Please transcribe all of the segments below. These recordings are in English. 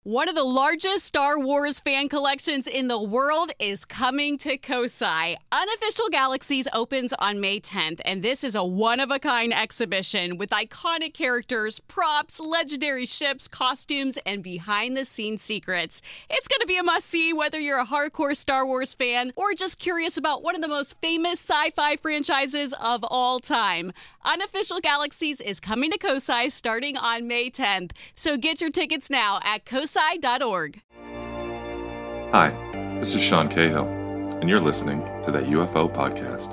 One of the largest Star Wars fan collections in the world is coming to Kosai. Unofficial Galaxies opens on May 10th, and this is a one-of-a-kind exhibition with iconic characters, props, legendary ships, costumes, and behind-the-scenes secrets. It's going to be a must-see whether you're a hardcore Star Wars fan or just curious about one of the most famous sci-fi franchises of all time. Unofficial Galaxies is coming to Kosai starting on May 10th, so get your tickets now at kosai.org. Hi, this is Sean Cahill, and you're listening to That UFO Podcast.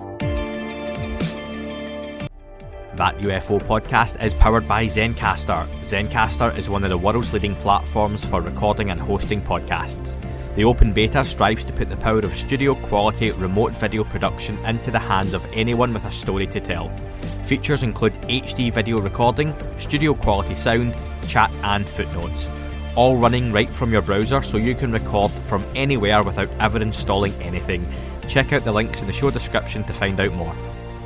That UFO Podcast is powered by Zencastr. Zencastr is one of the world's leading platforms for recording and hosting podcasts. The open beta strives to put the power of studio-quality remote video production into the hands of anyone with a story to tell. Features include HD video recording, studio-quality sound, chat and footnotes. All running right from your browser so you can record from anywhere without ever installing anything. Check out the links in the show description to find out more.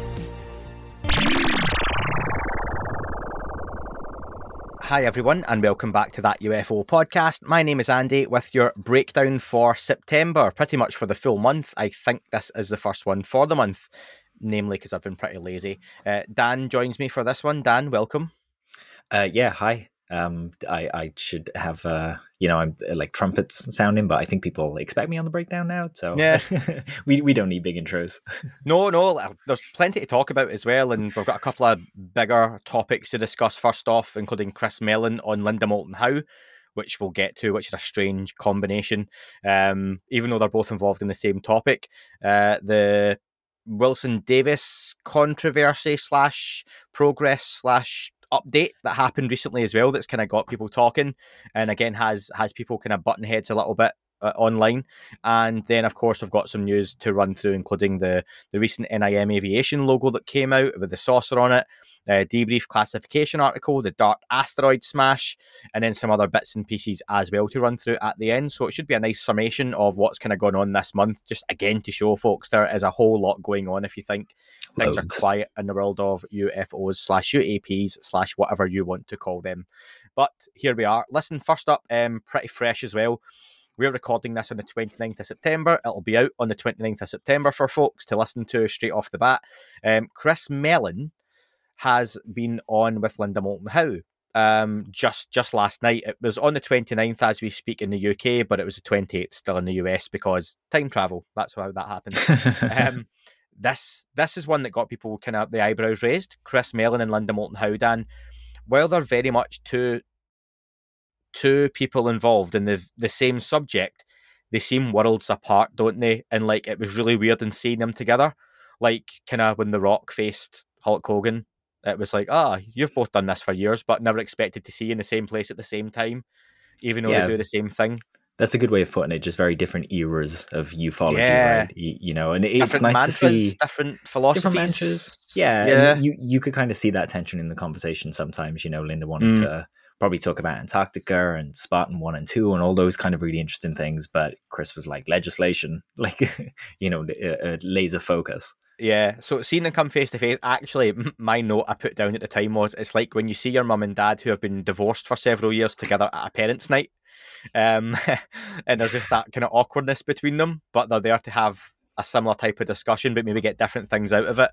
Hi everyone, and welcome back to That UFO Podcast. My name is Andy with your breakdown for September, pretty much for the full month. I think this is the first one for the month, namely because I've been pretty lazy. Dan joins me for this one. Dan, welcome. Yeah, hi. I should have, I'm like trumpets sounding, but I think people expect me on the breakdown now. So yeah, we don't need big intros. No, there's plenty to talk about as well. And we've got a couple of bigger topics to discuss first off, including Chris Mellon on Linda Moulton Howe, which we'll get to, which is a strange combination. Even though they're both involved in the same topic, the Wilson Davis controversy / progress / update that happened recently as well, that's kind of got people talking, and again has people kind of button heads a little bit online. And then of course we've got some news to run through, including the recent NIM Aviation logo that came out with the saucer on it, debrief classification article, the Dart asteroid smash, and then some other bits and pieces as well to run through at the end. So it should be a nice summation of what's kind of gone on this month, just again to show folks there is a whole lot going on if you think things are quiet in the world of UFOs / UAPs / whatever you want to call them. But here we are. Listen, first up, pretty fresh as well. We're recording this on the 29th of September. It'll be out on the 29th of September for folks to listen to straight off the bat. Chris Mellon has been on with Linda Moulton Howe just last night. It was on the 29th as we speak in the UK, but it was the 28th still in the US because time travel. That's how that happened. This is one that got people kind of the eyebrows raised. Chris Mellon and Linda Moulton Howe, Dan, while they're very much two people involved in the same subject, they seem worlds apart, don't they? And like it was really weird in seeing them together. Like kind of when The Rock faced Hulk Hogan, it was like, you've both done this for years, but never expected to see you in the same place at the same time, even though they do the same thing. That's a good way of putting it. Just very different eras of ufology, right? And it's different nice mantras, to see different philosophies. Different mantras. Yeah. And you could kind of see that tension in the conversation sometimes. Linda wanted to probably talk about Antarctica and Spartan 1 and 2 and all those kind of really interesting things, but Chris was like legislation, like a laser focus. Yeah, so seeing them come face to face, actually, my note I put down at the time was, it's like when you see your mum and dad who have been divorced for several years together at a parents' night, and there's just that kind of awkwardness between them, but they're there to have a similar type of discussion, but maybe get different things out of it.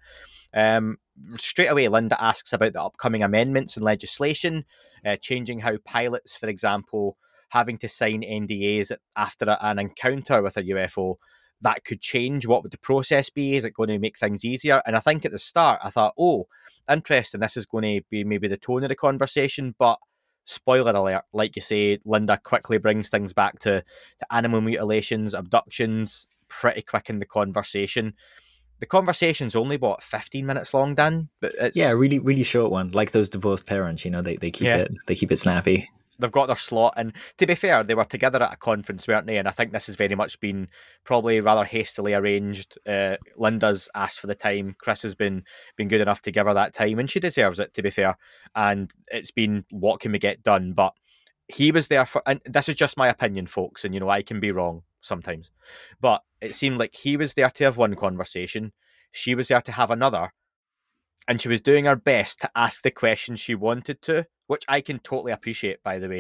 Straight away, Linda asks about the upcoming amendments in legislation, changing how pilots, for example, having to sign NDAs after an encounter with a UFO. That could change. What would the process be? Is it going to make things easier? And I think at the start, I thought, interesting, this is going to be maybe the tone of the conversation. But spoiler alert, like you say, Linda quickly brings things back to animal mutilations, abductions, pretty quick in the conversation. The conversation's only, 15 minutes long, Dan? But it's really, really short one. Like those divorced parents, they keep it snappy. They've got their slot, and to be fair, they were together at a conference, weren't they? And I think this has very much been probably rather hastily arranged. Linda's asked for the time. Chris has been good enough to give her that time, and she deserves it, to be fair. And it's been, what can we get done? But he was there for, and this is just my opinion, folks, and I can be wrong sometimes, but it seemed like he was there to have one conversation, she was there to have another, and she was doing her best to ask the questions she wanted to, which I can totally appreciate, by the way.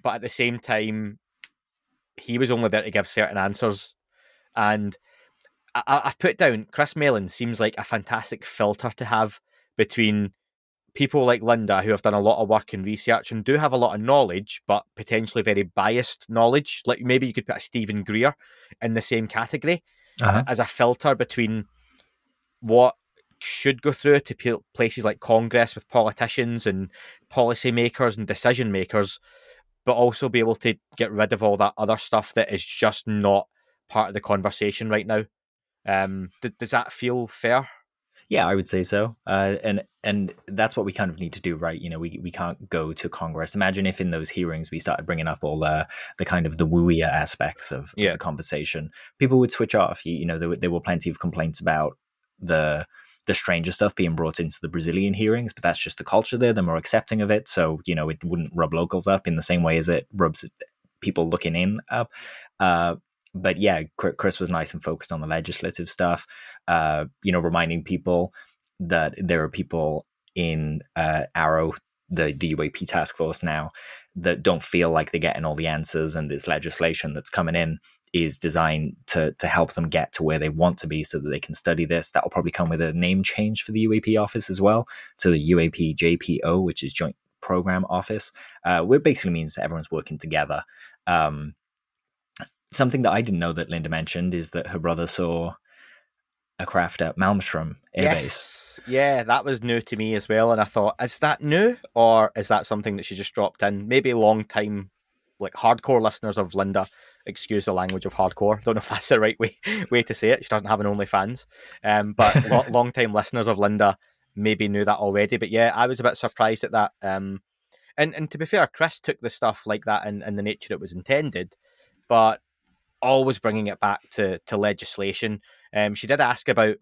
but at the same time, he was only there to give certain answers. And I've put down Chris Mellon seems like a fantastic filter to have between people like Linda, who have done a lot of work and research and do have a lot of knowledge, but potentially very biased knowledge. Like maybe you could put a Stephen Greer in the same category as a filter between what should go through to places like Congress with politicians and policymakers and decision makers, but also be able to get rid of all that other stuff that is just not part of the conversation right now. Does that feel fair? Yeah, I would say so. And that's what we kind of need to do, right? You know, we can't go to Congress. Imagine if in those hearings we started bringing up all the kind of the wooier aspects of the conversation. People would switch off. You know, there were plenty of complaints about the stranger stuff being brought into the Brazilian hearings, but that's just the culture there. They're more accepting of it. So, you know, it wouldn't rub locals up in the same way as it rubs people looking in up. But yeah, Chris was nice and focused on the legislative stuff, you know, reminding people that there are people in Arrow, the UAP task force now, that don't feel like they're getting all the answers, and this legislation that's coming in is designed to help them get to where they want to be so that they can study this. That will probably come with a name change for the UAP office as well, to the UAP JPO, which is Joint Program Office, which basically means that everyone's working together. Something that I didn't know that Linda mentioned is that her brother saw a craft at Malmstrom Air Base. Yeah, that was new to me as well. And I thought, is that new, or is that something that she just dropped in? Maybe long time, like hardcore listeners of Linda, excuse the language of hardcore. Don't know if that's the right way to say it. She doesn't have an OnlyFans. But long time listeners of Linda maybe knew that already. But yeah, I was a bit surprised at that. And to be fair, Chris took the stuff like that in the nature it was intended. But always bringing it back to legislation. She did ask about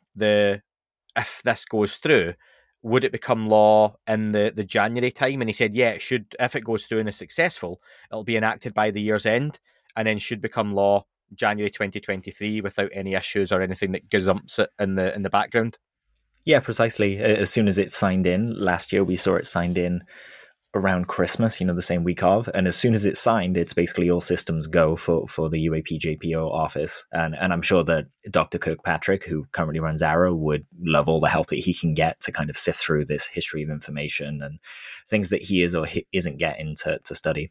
if this goes through, would it become law in the January time? And he said, yeah, it should. If it goes through and is successful, it'll be enacted by the year's end, and then should become law January 2023 without any issues or anything that gazumps it in the background. Yeah, precisely. As soon as it's signed in, last year we saw it signed in around Christmas, you know, the same week of, and as soon as it's signed, it's basically all systems go for the UAP JPO office, and I'm sure that Dr. Kirkpatrick, who currently runs Arrow, would love all the help that he can get to kind of sift through this history of information and things that he is or isn't getting to study.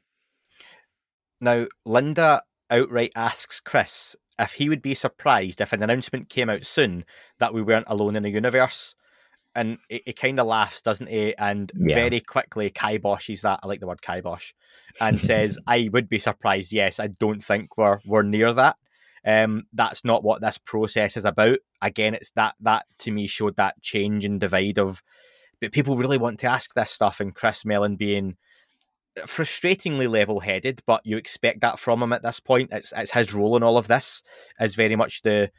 Now, Linda outright asks Chris if he would be surprised if an announcement came out soon that we weren't alone in the universe. And he kind of laughs, doesn't he? And very quickly kiboshes that. I like the word kibosh, and says, "I would be surprised. Yes, I don't think we're near that. That's not what this process is about. Again, it's that to me showed that change and divide of, but people really want to ask this stuff, and Chris Mellon being frustratingly level-headed, but you expect that from him at this point. It's his role in all of this is very much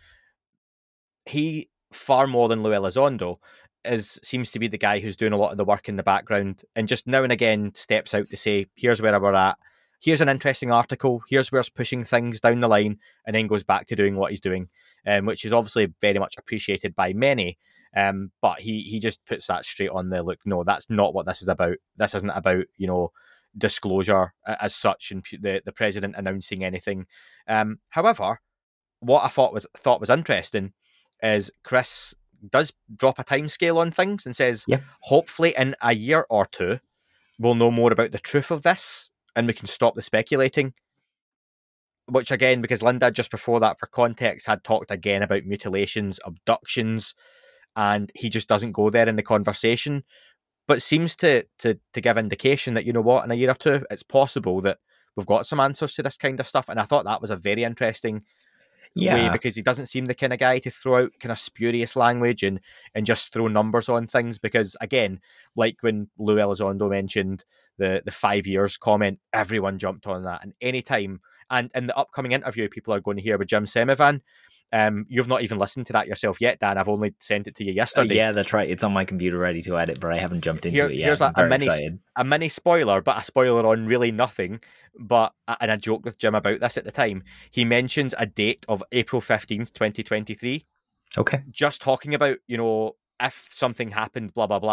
he far more than Lou Elizondo seems to be the guy who's doing a lot of the work in the background, and just now and again steps out to say, here's where we're at, here's an interesting article, here's where it's pushing things down the line, and then goes back to doing what he's doing, which is obviously very much appreciated by many, but he just puts that straight on the look, no, that's not what this is about. This isn't about, you know, disclosure as such and the president announcing anything. However, what I thought was interesting is Chris does drop a timescale on things and says, hopefully in a year or two, we'll know more about the truth of this and we can stop the speculating. Which again, because Linda just before that, for context, had talked again about mutilations, abductions, and he just doesn't go there in the conversation, but seems to give indication that, you know what, in a year or two, it's possible that we've got some answers to this kind of stuff. And I thought that was a very interesting way, because he doesn't seem the kind of guy to throw out kind of spurious language and just throw numbers on things, because again, like when Lou Elizondo mentioned the 5 years comment, everyone jumped on that, and anytime, and in the upcoming interview people are going to hear with Jim Semivan, you've not even listened to that yourself yet, Dan. I've only sent it to you yesterday. Yeah, that's right. It's on my computer ready to edit, but I haven't jumped into it yet. Here's a mini spoiler, but a spoiler on really nothing. And I joked with Jim about this at the time. He mentions a date of April 15th, 2023. Okay. Just talking about, you know, if something happened, blah, blah, blah.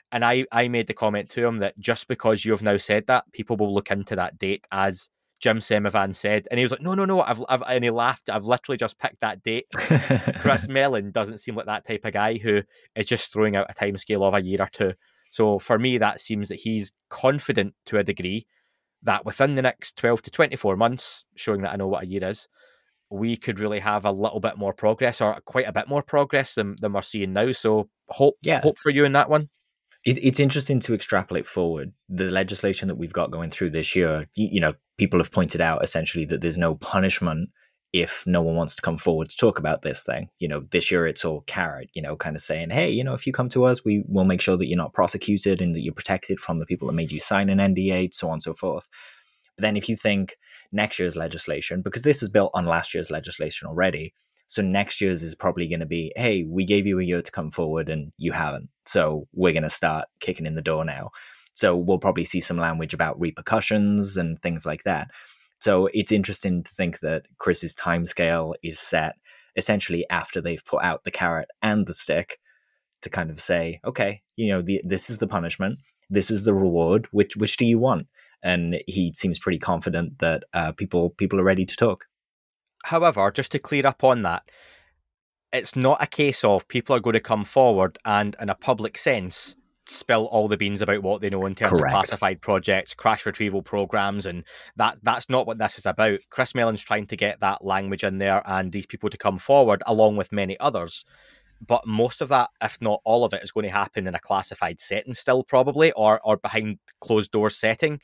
And I made the comment to him that just because you've now said that, people will look into that date as Jim Semivan said. And he was like, no, and he laughed. I've literally just picked that date. Chris Mellon doesn't seem like that type of guy who is just throwing out a timescale of a year or two. So for me, that seems that he's confident to a degree that within the next 12 to 24 months, showing that I know what a year is, we could really have a little bit more progress, or quite a bit more progress than we're seeing now. So hope for you in that one. It's interesting to extrapolate forward the legislation that we've got going through this year. People have pointed out essentially that there's no punishment if no one wants to come forward to talk about this thing. This year it's all carrot, kind of saying, hey, if you come to us, we will make sure that you're not prosecuted and that you're protected from the people that made you sign an NDA, so on and so forth. But then if you think next year's legislation, because this is built on last year's legislation already, so next year's is probably going to be, hey, we gave you a year to come forward and you haven't. So we're going to start kicking in the door now. So we'll probably see some language about repercussions and things like that. So it's interesting to think that Chris's timescale is set essentially after they've put out the carrot and the stick to kind of say, okay, this is the punishment, this is the reward, which do you want? And he seems pretty confident that people are ready to talk. However, just to clear up on that, it's not a case of people are going to come forward and, in a public sense, spill all the beans about what they know in terms of classified projects, crash retrieval programs, and that's not what this is about. Chris Mellon's trying to get that language in there and these people to come forward, along with many others. But most of that, if not all of it, is going to happen in a classified setting still, probably, or behind closed doors setting.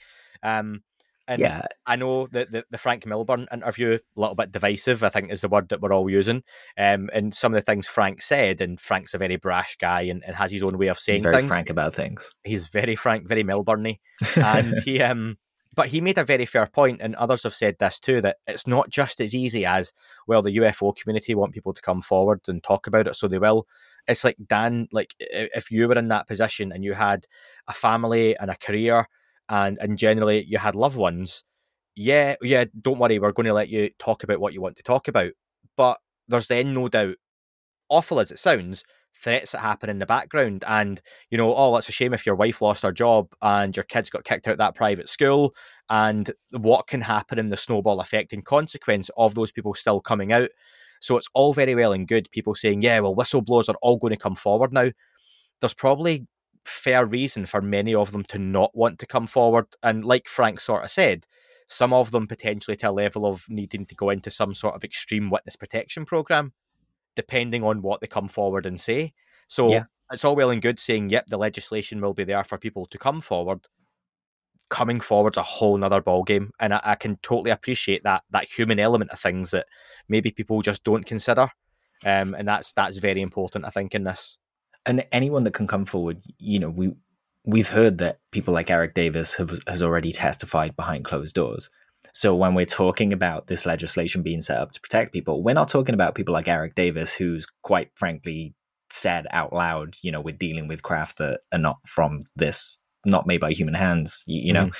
I know that the Frank Milburn interview, a little bit divisive, I think is the word that we're all using. And some of the things Frank said, and Frank's a very brash guy and has his own way of saying things. He's very frank about things. He's very frank, very Milburn-y. And but he made a very fair point, and others have said this too, that it's not just as easy as, well, the UFO community want people to come forward and talk about it, so they will. It's like, Dan, like if you were in that position and you had a family and a career, and generally you had loved ones, yeah, don't worry, we're going to let you talk about what you want to talk about. But there's then no doubt, awful as it sounds, threats that happen in the background. And, oh, it's a shame if your wife lost her job and your kids got kicked out of that private school, and what can happen in the snowball effect and consequence of those people still coming out. So it's all very well and good people saying, yeah, well, whistleblowers are all going to come forward now. There's probably fair reason for many of them to not want to come forward. And like Frank sort of said, some of them potentially to a level of needing to go into some sort of extreme witness protection program, depending on what they come forward and say. So It's all well and good saying, yep, the legislation will be there for people to come forward. Coming forward's a whole nother ballgame. And I can totally appreciate that human element of things that maybe people just don't consider. And that's very important, I think, in this. And anyone that can come forward, we've heard that people like Eric Davis has already testified behind closed doors. So when we're talking about this legislation being set up to protect people, we're not talking about people like Eric Davis, who's quite frankly said out loud, we're dealing with craft that are not from this, not made by human hands, know.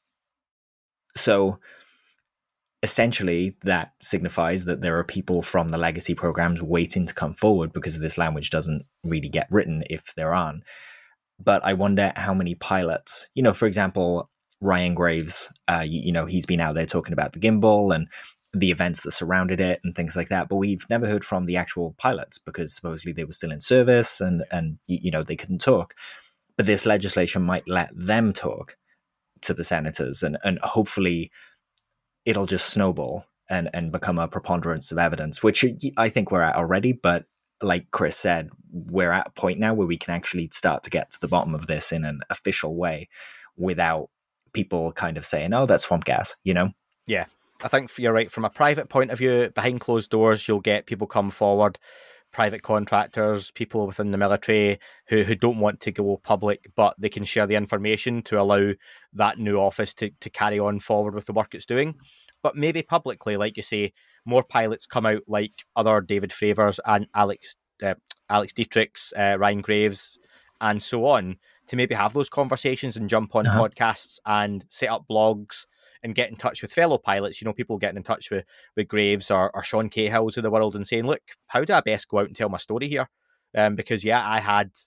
So essentially, that signifies that there are people from the legacy programs waiting to come forward because this language doesn't really get written if there aren't. But I wonder how many pilots, for example, Ryan Graves, he's been out there talking about the gimbal and the events that surrounded it and things like that. But we've never heard from the actual pilots because supposedly they were still in service and they couldn't talk. But this legislation might let them talk to the senators and hopefully it'll just snowball and become a preponderance of evidence, which I think we're at already. But like Chris said, we're at a point now where we can actually start to get to the bottom of this in an official way without people kind of saying, oh, that's swamp gas, Yeah, I think you're right. From a private point of view, behind closed doors, you'll get people come forward, private contractors, people within the military who don't want to go public, but they can share the information to allow that new office to carry on forward with the work it's doing. But maybe publicly, like you say, more pilots come out like other David Fravors and Alex Dietrichs, Ryan Graves, and so on, to maybe have those conversations and jump on podcasts and set up blogs and get in touch with fellow pilots, people getting in touch with Graves or Sean Cahills of the world and saying, look, how do I best go out and tell my story here? Because, I had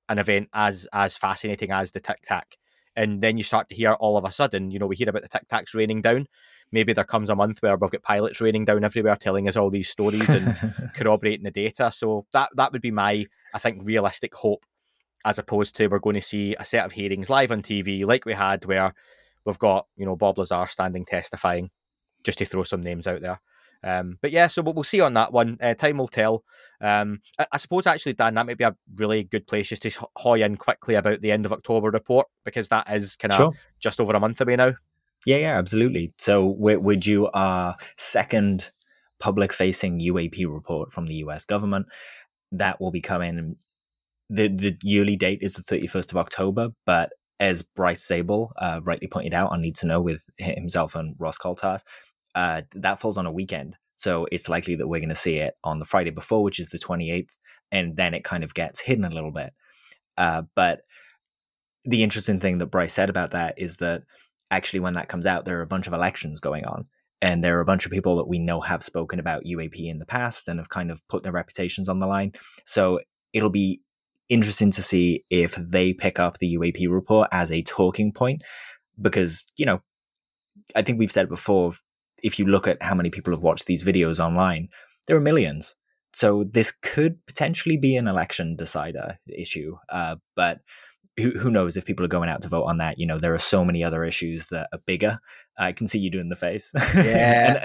an event as fascinating as the Tic Tac. And then you start to hear all of a sudden, we hear about the Tic Tacs raining down. Maybe there comes a month where we've got pilots raining down everywhere, telling us all these stories and corroborating the data. So that would be my, I think, realistic hope, as opposed to we're going to see a set of hearings live on TV like we had, where we've got, Bob Lazar standing testifying, just to throw some names out there. But yeah, so we'll see on that one. Time will tell. I suppose, actually, Dan, that might be a really good place just to hoy in quickly about the end of October report, because that is kind of just over a month away now. Yeah, absolutely. So we're due our second public-facing UAP report from the US government. That will be coming. The yearly date is the 31st of October, but as Bryce Zabel rightly pointed out on Need to Know with himself and Ross Coulthart, that falls on a weekend. So it's likely that we're going to see it on the Friday before, which is the 28th, and then it kind of gets hidden a little bit. But the interesting thing that Bryce said about that is that actually when that comes out, there are a bunch of elections going on. And there are a bunch of people that we know have spoken about UAP in the past and have kind of put their reputations on the line. So it'll be interesting to see if they pick up the UAP report as a talking point. Because, I think we've said before, if you look at how many people have watched these videos online, there are millions. So this could potentially be an election decider issue. But who knows if people are going out to vote on that? There are so many other issues that are bigger. I can see you doing the face. Yeah,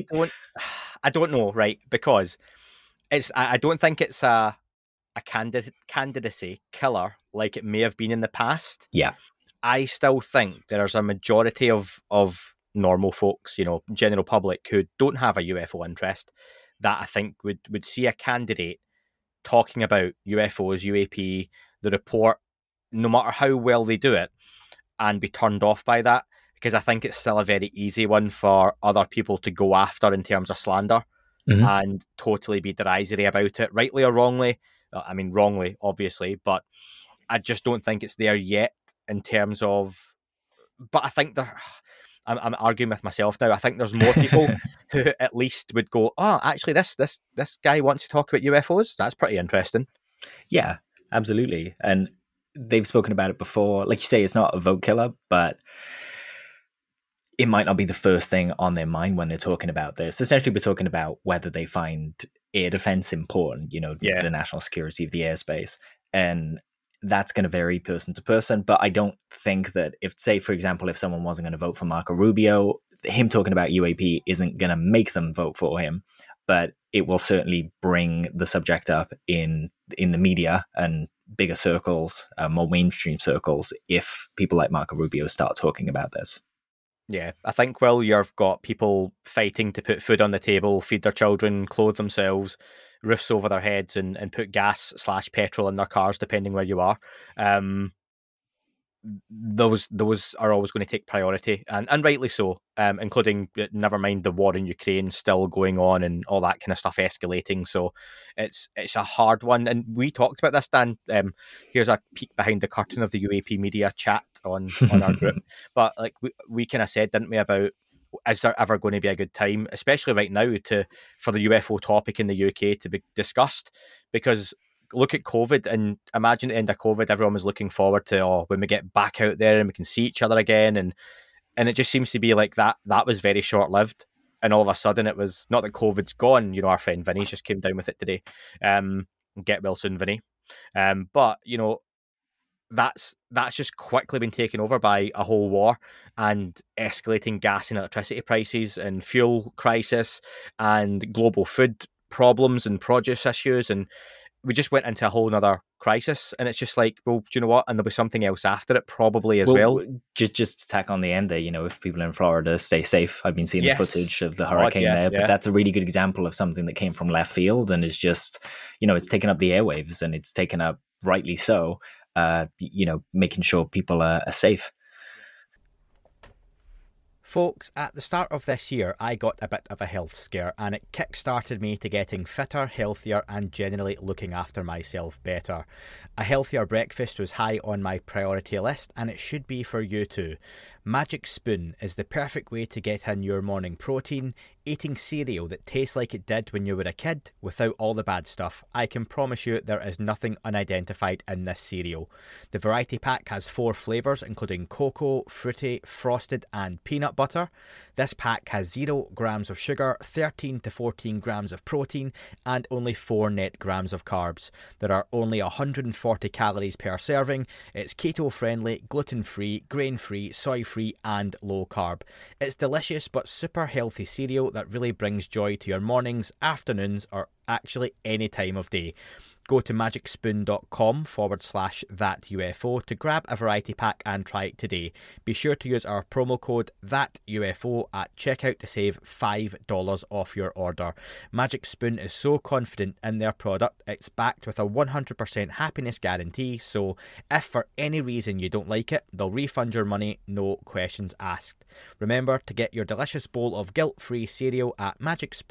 I don't know, right? Because I don't think it's a candidacy killer like it may have been in the past. Yeah, I still think there's a majority of normal folks, general public, who don't have a UFO interest, that I think would see a candidate talking about UFOs, UAP, the report, no matter how well they do it, and be turned off by that, because I think it's still a very easy one for other people to go after in terms of slander and totally be derisory about it, rightly or wrongly. I mean, wrongly, obviously, but I just don't think it's there yet in terms of... But I think I'm arguing with myself now. I think there's more people who at least would go, oh, actually, this guy wants to talk about UFOs. That's pretty interesting. Yeah, absolutely. And they've spoken about it before. Like you say, it's not a vote killer, but it might not be the first thing on their mind when they're talking about this. Essentially, we're talking about whether they find air defense important, the national security of the airspace. And that's going to vary person to person. But I don't think that if someone wasn't going to vote for Marco Rubio, him talking about UAP isn't going to make them vote for him. But it will certainly bring the subject up in the media and bigger circles, more mainstream circles, if people like Marco Rubio start talking about this. Yeah, I think while you've got people fighting to put food on the table, feed their children, clothe themselves, roofs over their heads, and put gas/petrol in their cars, depending where you are, those are always going to take priority, and rightly so, including, never mind the war in Ukraine still going on and all that kind of stuff escalating. So it's a hard one, and we talked about this, Dan. Here's a peek behind the curtain of the UAP media chat on our group. But like we kind of said, didn't we, about, is there ever going to be a good time, especially right now, for the UFO topic in the UK to be discussed? Because look at COVID, and imagine at the end of COVID, everyone was looking forward to, when we get back out there and we can see each other again, and it just seems to be like that was very short-lived, and all of a sudden it was, not that COVID's gone, our friend Vinny's just came down with it today, get well soon, Vinny, but that's just quickly been taken over by a whole war and escalating gas and electricity prices and fuel crisis and global food problems and produce issues, and we just went into a whole nother crisis, and it's just like, well, do you know what? And there'll be something else after it probably as well. Just to tack on the end there, if people in Florida stay safe. I've been seeing the footage of the hurricane there, but that's a really good example of something that came from left field and is just, it's taken up the airwaves, and it's taken up, rightly so, making sure people are safe. Folks, at the start of this year, I got a bit of a health scare, and it kick-started me to getting fitter, healthier, and generally looking after myself better. A healthier breakfast was high on my priority list, and it should be for you too. Magic Spoon is the perfect way to get in your morning protein, eating cereal that tastes like it did when you were a kid, without all the bad stuff. I can promise you there is nothing unidentified in this cereal. The variety pack has 4 flavours, including cocoa, fruity, frosted, and peanut butter. This pack has 0 grams of sugar, 13 to 14 grams of protein, and only 4 net grams of carbs. There are only 140 calories per serving. It's keto-friendly, gluten-free, grain-free, soy-free, and low-carb. It's delicious but super healthy cereal that really brings joy to your mornings, afternoons, or actually any time of day. Go to magicspoon.com/thatUFO to grab a variety pack and try it today. Be sure to use our promo code THATUFO at checkout to save $5 off your order. Magic Spoon is so confident in their product, it's backed with a 100% happiness guarantee, so if for any reason you don't like it, they'll refund your money, no questions asked. Remember to get your delicious bowl of guilt-free cereal at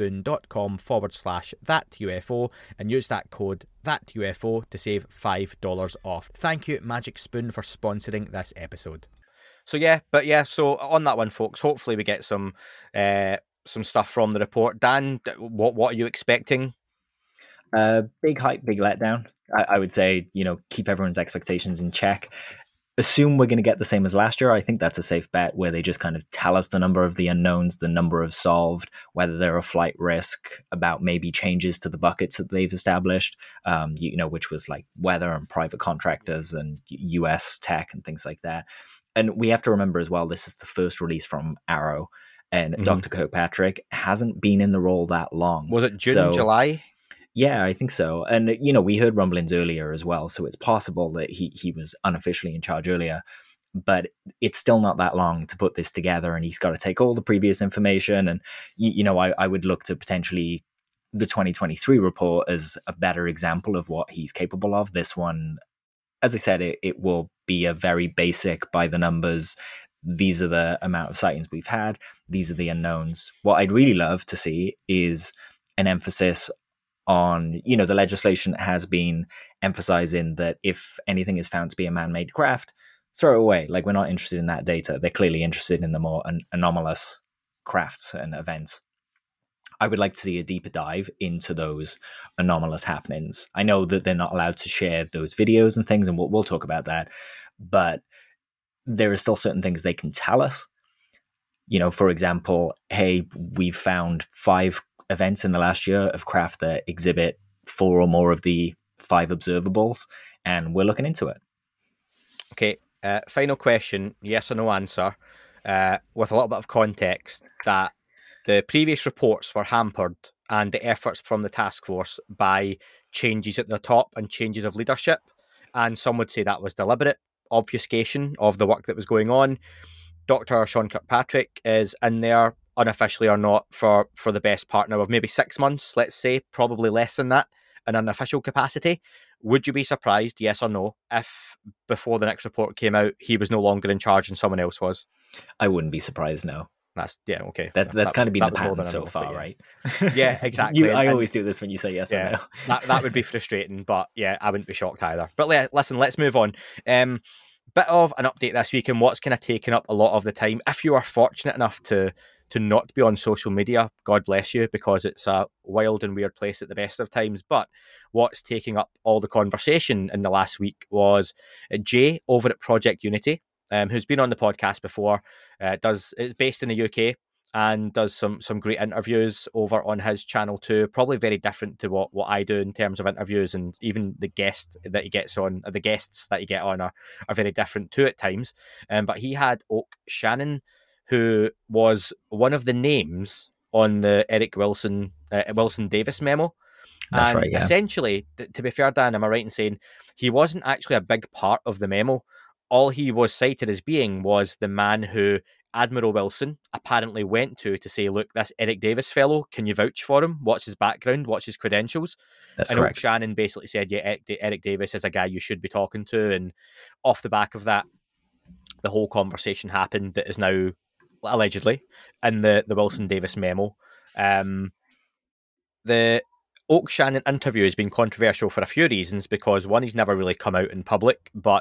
magicspoon.com/thatUFO and use that code THATUFO to save $5 off. Thank you, Magic Spoon, for sponsoring this episode. So on that one, folks, hopefully we get some stuff from the report. Dan, what are you expecting? Big hype, big letdown. I would say, keep everyone's expectations in check. Assume we're going to get the same as last year. I think that's a safe bet, where they just kind of tell us the number of the unknowns, the number of solved, whether they're a flight risk, about maybe changes to the buckets that they've established, which was like weather and private contractors and US tech and things like that. And we have to remember as well, this is the first release from Arrow, and Dr. Kirkpatrick hasn't been in the role that long. Was it June, July? Yeah, I think so. And, we heard rumblings earlier as well, so it's possible that he was unofficially in charge earlier, but it's still not that long to put this together, and he's got to take all the previous information. And, I would look to potentially the 2023 report as a better example of what he's capable of. This one, as I said, it will be a very basic by the numbers. These are the amount of sightings we've had. These are the unknowns. What I'd really love to see is an emphasis on, the legislation has been emphasizing that if anything is found to be a man-made craft, throw it away. Like, we're not interested in that data. They're clearly interested in the more anomalous crafts and events. I would like to see a deeper dive into those anomalous happenings. I know that they're not allowed to share those videos and things, and we'll talk about that, but there are still certain things they can tell us. For example, hey, we've found 5 events in the last year of craft that exhibit 4 or more of the 5 observables, and we're looking into it. Okay, final question, yes or no answer, with a little bit of context, that the previous reports were hampered and the efforts from the task force by changes at the top and changes of leadership, and some would say that was deliberate obfuscation of the work that was going on. Dr. Sean Kirkpatrick is in there, unofficially or not, for the best part now of maybe 6 months, let's say, probably less than that, in an official capacity. Would you be surprised, yes or no, if before the next report came out, he was no longer in charge and someone else was? I wouldn't be surprised, no. Okay. That's kind of been the pattern so far, right? Yeah, exactly. I always do this when you say yes or no. that would be frustrating, but yeah, I wouldn't be shocked either. But listen, let's move on. Bit of an update this week and what's kind of taken up a lot of the time. If you are fortunate enough to not be on social media, God bless you, because it's a wild and weird place at the best of times. But what's taking up all the conversation in the last week was Jay over at Project Unity, who's been on the podcast before. It's based in the UK and does some great interviews over on his channel too. Probably very different to what I do in terms of interviews, and even the guests that he get on are very different too at times. But he had Oak Shannon, who was one of the names on the Eric Wilson Davis memo. That's right, yeah. Essentially, to be fair, Dan, am I right in saying he wasn't actually a big part of the memo? All he was cited as being was the man who Admiral Wilson apparently went to say, look, this Eric Davis fellow, can you vouch for him? What's his background? What's his credentials? That's correct. Shannon basically said, yeah, Eric Davis is a guy you should be talking to. And off the back of that, the whole conversation happened that is now allegedly, in the Wilson Davis memo. The Oak Shannon interview has been controversial for a few reasons, because one, he's never really come out in public, but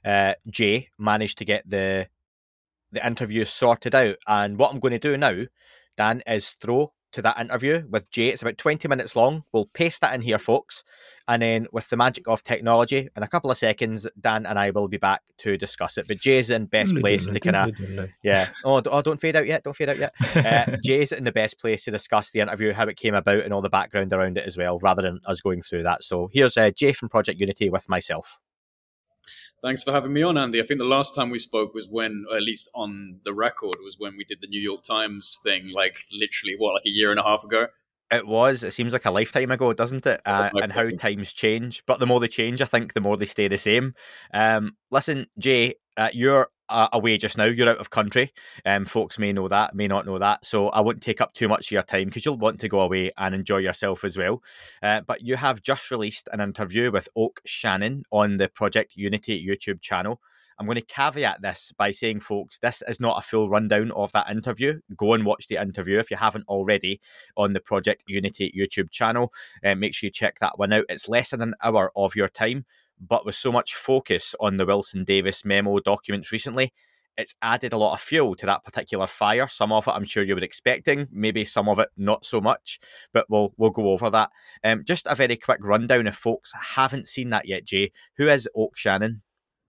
Jay managed to get the interview sorted out. And what I'm going to do now, Dan, is throw to that interview with Jay. It's about 20 minutes long. We'll paste that in here, folks. And then with the magic of technology, in a couple of seconds, Dan and I will be back to discuss it. But Jay's in best place to kind of... Yeah. Oh, don't fade out yet. Don't fade out yet. Jay's in the best place to discuss the interview, how it came about, and all the background around it as well, rather than us going through that. So here's Jay from Project Unity with myself. Thanks for having me on, Andy. I think the last time we spoke was when, or at least on the record, was when we did the New York Times thing, like literally, like a year and a half ago? It was. It seems like a lifetime ago, doesn't it? And how times change. But the more they change, I think the more they stay the same. Listen, Jay, you're away just now. You're out of country. Folks may know that, may not know that. So I won't take up too much of your time, because you'll want to go away and enjoy yourself as well. But you have just released an interview with Oak Shannon on the Project Unity YouTube channel. I'm going to caveat this by saying, folks, this is not a full rundown of that interview. Go and watch the interview if you haven't already on the Project Unity YouTube channel. Make sure you check that one out. It's less than an hour of your time, but with so much focus on the Wilson Davis memo documents recently, it's added a lot of fuel to that particular fire. Some of it I'm sure you were expecting, maybe some of it not so much, but we'll go over that. Just a very quick rundown if folks haven't seen that yet, Jay. Who is Oak Shannon?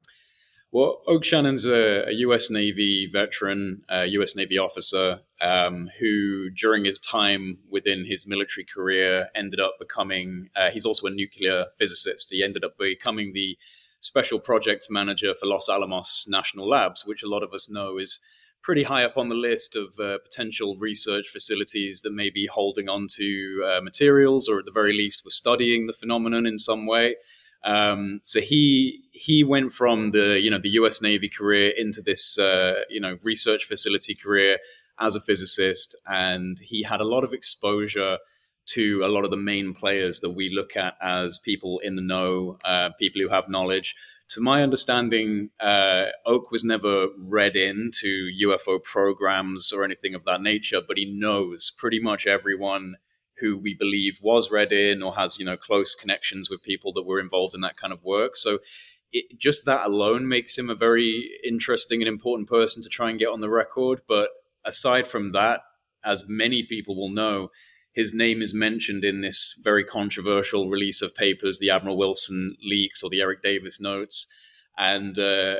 Well, Oak Shannon's a U.S. Navy veteran, U.S. Navy officer, who during his time within his military career ended up becoming, he's also a nuclear physicist. He ended up becoming the special projects manager for Los Alamos National Labs, which a lot of us know is pretty high up on the list of potential research facilities that may be holding on to materials, or at the very least were studying the phenomenon in some way. So he went from the U.S. Navy career into this research facility career as a physicist, and he had a lot of exposure to a lot of the main players that we look at as people in the know, people who have knowledge. To my understanding, Oak was never read into UFO programs or anything of that nature, but he knows pretty much everyone who we believe was read in or has, close connections with people that were involved in that kind of work. So just that alone makes him a very interesting and important person to try and get on the record. But aside from that, as many people will know, his name is mentioned in this very controversial release of papers, the Admiral Wilson leaks or the Eric Davis notes. And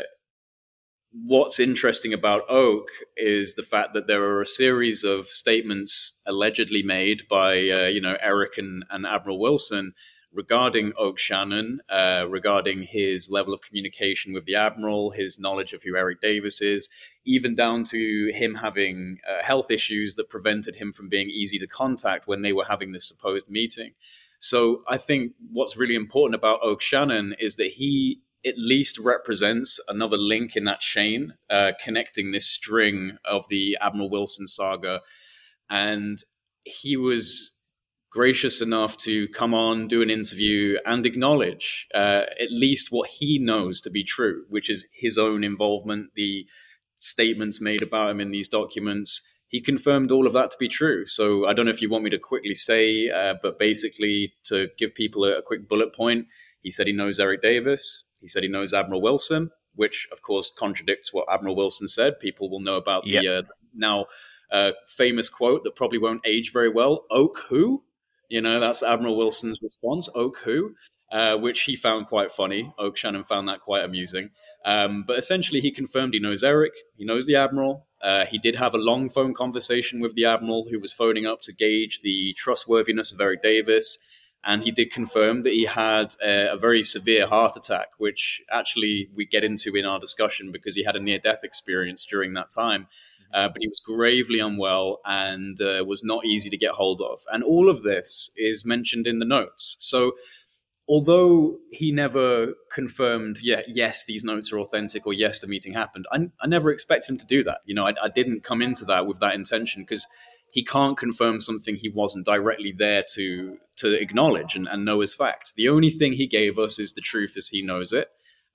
what's interesting about Oak is the fact that there are a series of statements allegedly made by, Eric and Admiral Wilson regarding Oak Shannon, regarding his level of communication with the Admiral, his knowledge of who Eric Davis is, even down to him having health issues that prevented him from being easy to contact when they were having this supposed meeting. So I think what's really important about Oak Shannon is that he at least represents another link in that chain, connecting this string of the Admiral Wilson saga. And he was gracious enough to come on, do an interview, and acknowledge at least what he knows to be true, which is his own involvement, the statements made about him in these documents. He confirmed all of that to be true. So I don't know if you want me to quickly say, but basically to give people a quick bullet point, he said he knows Eric Davis. He said he knows Admiral Wilson, which, of course, contradicts what Admiral Wilson said. People will know about the now famous quote that probably won't age very well, Oak who? That's Admiral Wilson's response, Oak who? Which he found quite funny. Oak Shannon found that quite amusing. But essentially, he confirmed he knows Eric. He knows the Admiral. He did have a long phone conversation with the Admiral, who was phoning up to gauge the trustworthiness of Eric Davis. And he did confirm that he had a very severe heart attack, which actually we get into in our discussion because he had a near-death experience during that time. But he was gravely unwell and was not easy to get hold of. And all of this is mentioned in the notes. So although he never confirmed, yes, these notes are authentic, or yes, the meeting happened, I never expected him to do that. I didn't come into that with that intention, because he can't confirm something he wasn't directly there to acknowledge and know as fact. The only thing he gave us is the truth as he knows it.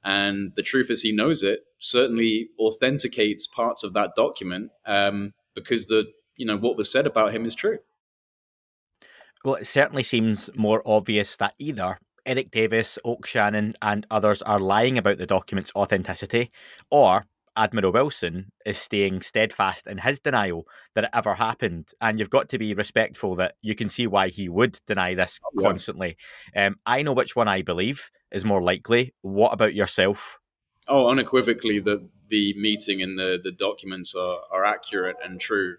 And the truth as he knows it certainly authenticates parts of that document, because what was said about him is true. Well, it certainly seems more obvious that either Eric Davis, Oak Shannon, and others are lying about the document's authenticity, or Admiral Wilson is staying steadfast in his denial that it ever happened. And you've got to be respectful that you can see why he would deny this constantly. I know which one I believe is more likely. What about yourself? Oh, unequivocally, the meeting and the documents are accurate and true.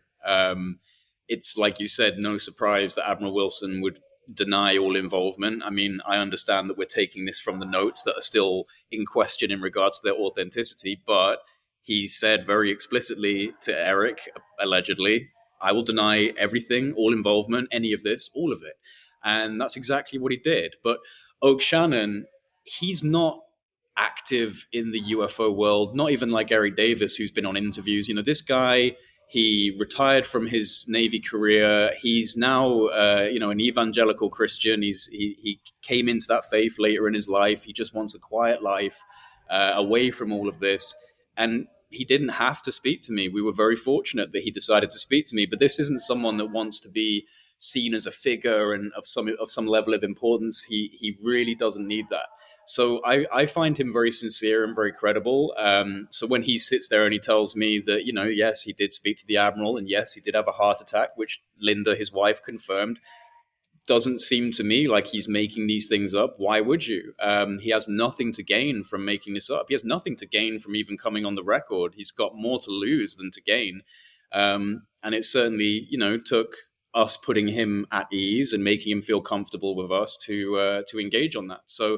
It's like you said, no surprise that Admiral Wilson would deny all involvement. I mean, I understand that we're taking this from the notes that are still in question in regards to their authenticity, but he said very explicitly to Eric, allegedly, I will deny everything, all involvement, any of this, all of it. And that's exactly what he did. But Oak Shannon, he's not active in the UFO world, not even like Eric Davis, who's been on interviews. This guy, he retired from his Navy career. He's now, an evangelical Christian. He came into that faith later in his life. He just wants a quiet life away from all of this. And he didn't have to speak to me. We were very fortunate that he decided to speak to me. But this isn't someone that wants to be seen as a figure and of some level of importance. He really doesn't need that. So I find him very sincere and very credible. So when he sits there and he tells me that, yes, he did speak to the Admiral, and yes, he did have a heart attack, which Linda, his wife, confirmed, doesn't seem to me like he's making these things up. Why would you? He has nothing to gain from making this up. He has nothing to gain from even coming on the record. He's got more to lose than to gain. And it certainly, took us putting him at ease and making him feel comfortable with us to engage on that. So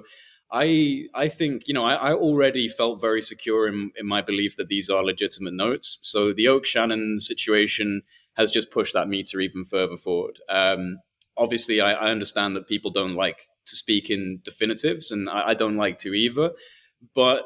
I think, I already felt very secure in my belief that these are legitimate notes. So the Oak Shannon situation has just pushed that meter even further forward. Obviously, I understand that people don't like to speak in definitives, and I don't like to either. But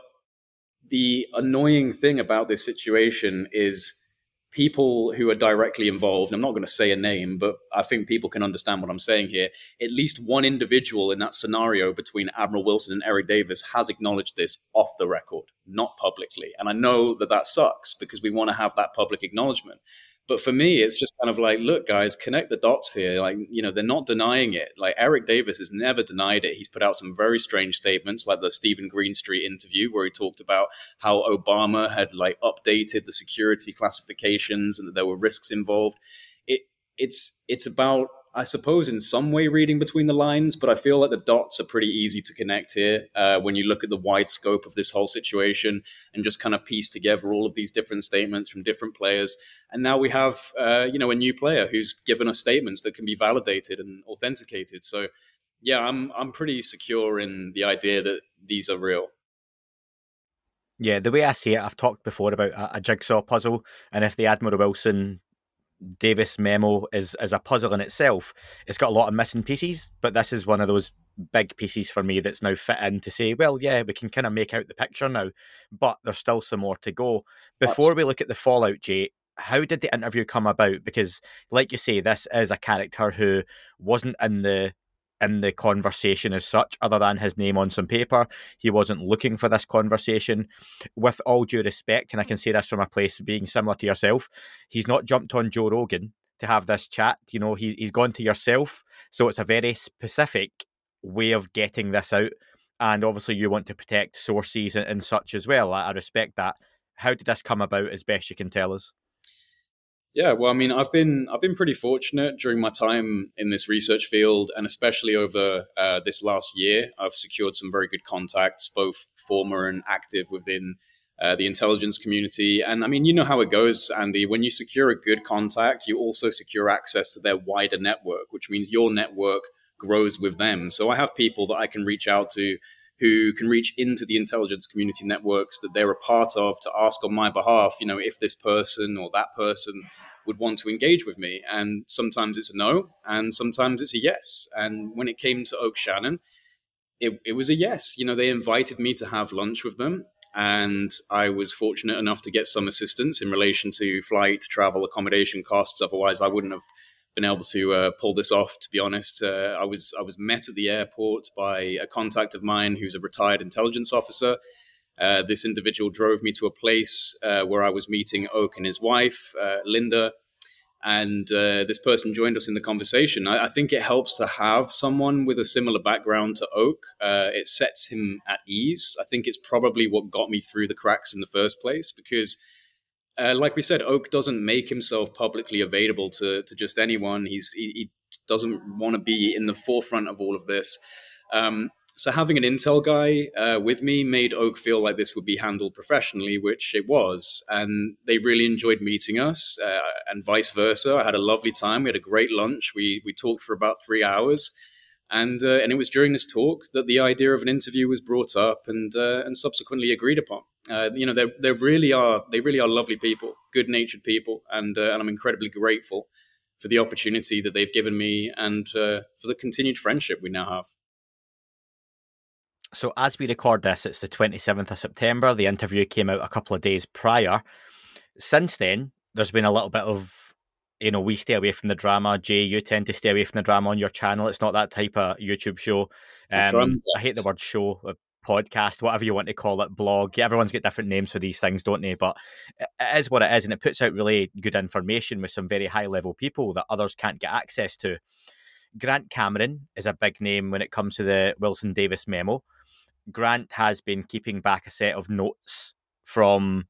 the annoying thing about this situation is people who are directly involved, I'm not going to say a name, but I think people can understand what I'm saying here. At least one individual in that scenario between Admiral Wilson and Eric Davis has acknowledged this off the record, not publicly. And I know that sucks because we want to have that public acknowledgement. But for me, it's just kind of like, look, guys, connect the dots here. Like, they're not denying it. Like, Eric Davis has never denied it. He's put out some very strange statements, like the Stephen Greenstreet interview, where he talked about how Obama had updated the security classifications and that there were risks involved. It's about, I suppose, in some way reading between the lines, but I feel like the dots are pretty easy to connect here when you look at the wide scope of this whole situation and just kind of piece together all of these different statements from different players. And now we have, a new player who's given us statements that can be validated and authenticated. So, yeah, I'm pretty secure in the idea that these are real. Yeah, the way I see it, I've talked before about a jigsaw puzzle, and if the Admiral Wilson Davis memo is a puzzle in itself, it's got a lot of missing pieces, but this is one of those big pieces for me that's now fit in to say, well, yeah, we can kind of make out the picture now, but there's still some more to go. Before we look at the fallout, Jay, how did the interview come about? Because, like you say, this is a character who wasn't in the conversation as such, other than his name on some paper. He wasn't looking for this conversation. With all due respect, and I can say this from a place being similar to yourself, he's not jumped on Joe Rogan to have this chat. He's gone to yourself. So it's a very specific way of getting this out. And obviously you want to protect sources and such as well. I respect that. How did this come about, as best you can tell us? Yeah, well, I mean, I've been pretty fortunate during my time in this research field, and especially over this last year, I've secured some very good contacts, both former and active, within the intelligence community. And I mean, you know how it goes, Andy. When you secure a good contact, you also secure access to their wider network, which means your network grows with them. So I have people that I can reach out to who can reach into the intelligence community networks that they're a part of to ask on my behalf, if this person or that person would want to engage with me. And sometimes it's a no, and sometimes it's a yes. And when it came to Oak Shannon, it was a yes. They invited me to have lunch with them, and I was fortunate enough to get some assistance in relation to flight, travel, accommodation costs. Otherwise, I wouldn't have been able to pull this off, to be honest. I was met at the airport by a contact of mine who's a retired intelligence officer, This individual drove me to a place where I was meeting Oak and his wife, Linda, and this person joined us in the conversation. I think it helps to have someone with a similar background to Oak. It sets him at ease. I think it's probably what got me through the cracks in the first place, because like we said, Oak doesn't make himself publicly available to just anyone. He doesn't want to be in the forefront of all of this. So having an intel guy with me made Oak feel like this would be handled professionally, which it was. And they really enjoyed meeting us, and vice versa. I had a lovely time. We had a great lunch. We talked for about 3 hours. And it was during this talk that the idea of an interview was brought up and subsequently agreed upon. They really are lovely people, good-natured people, and I'm incredibly grateful for the opportunity that they've given me and for the continued friendship we now have. So as we record this, it's the 27th of September. The interview came out a couple of days prior. Since then, there's been a little bit of, we stay away from the drama. Jay, you tend to stay away from the drama on your channel. It's not that type of YouTube show. I hate the word show, podcast, whatever you want to call it, blog. Everyone's got different names for these things, don't they? But it is what it is, and it puts out really good information with some very high-level people that others can't get access to. Grant Cameron is a big name when it comes to the Wilson Davis memo. Grant has been keeping back a set of notes from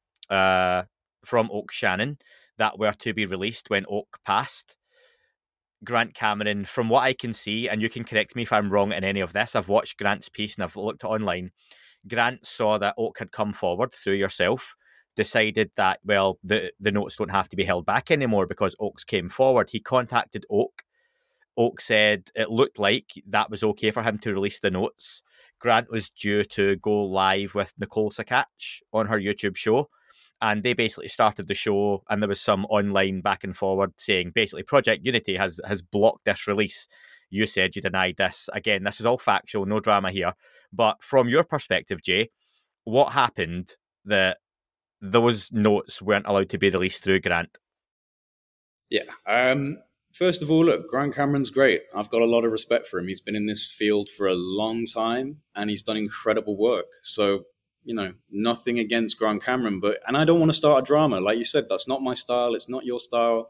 Oak Shannon that were to be released when Oak passed. Grant Cameron, from what I can see, and you can correct me if I'm wrong in any of this, I've watched Grant's piece and I've looked online. Grant saw that Oak had come forward through yourself, decided that, well, the notes don't have to be held back anymore because Oak's came forward. He contacted Oak. Oak said it looked like that was okay for him to release the notes. Grant was due to go live with Nicole Sakach on her YouTube show, and they basically started the show, and there was some online back and forward saying basically Project Unity has blocked this release. You said you denied this. Again, this is all factual, no drama here. But from your perspective, Jay, what happened that those notes weren't allowed to be released through Grant? Yeah. First of all, look, Grant Cameron's great. I've got a lot of respect for him. He's been in this field for a long time, and he's done incredible work. So, nothing against Grant Cameron, and I don't want to start a drama. Like you said, that's not my style. It's not your style.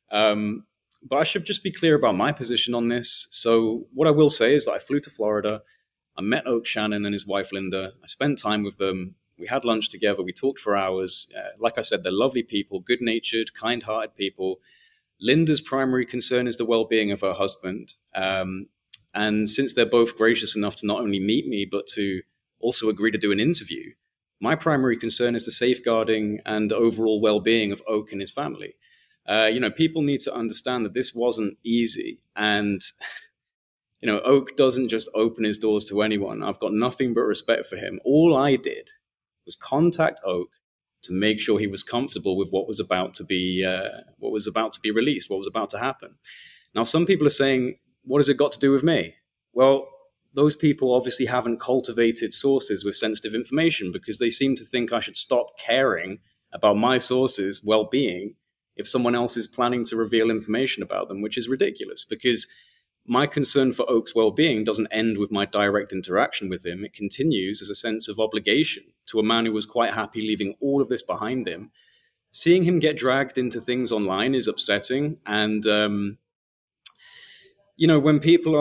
But I should just be clear about my position on this. So what I will say is that I flew to Florida. I met Oak Shannon and his wife, Linda. I spent time with them. We had lunch together. We talked for hours. Like I said, they're lovely people, good-natured, kind-hearted people. Linda's primary concern is the well-being of her husband. And since they're both gracious enough to not only meet me, but to also agree to do an interview, my primary concern is the safeguarding and overall well-being of Oak and his family. People need to understand that this wasn't easy. And, Oak doesn't just open his doors to anyone. I've got nothing but respect for him. All I did was contact Oak to make sure he was comfortable with what was about to be released, what was about to happen. Now, some people are saying, what has it got to do with me? Well, those people obviously haven't cultivated sources with sensitive information, because they seem to think I should stop caring about my sources' well-being if someone else is planning to reveal information about them, which is ridiculous, because my concern for Oak's well-being doesn't end with my direct interaction with him. It continues as a sense of obligation to a man who was quite happy leaving all of this behind him. Seeing him get dragged into things online is upsetting. And, when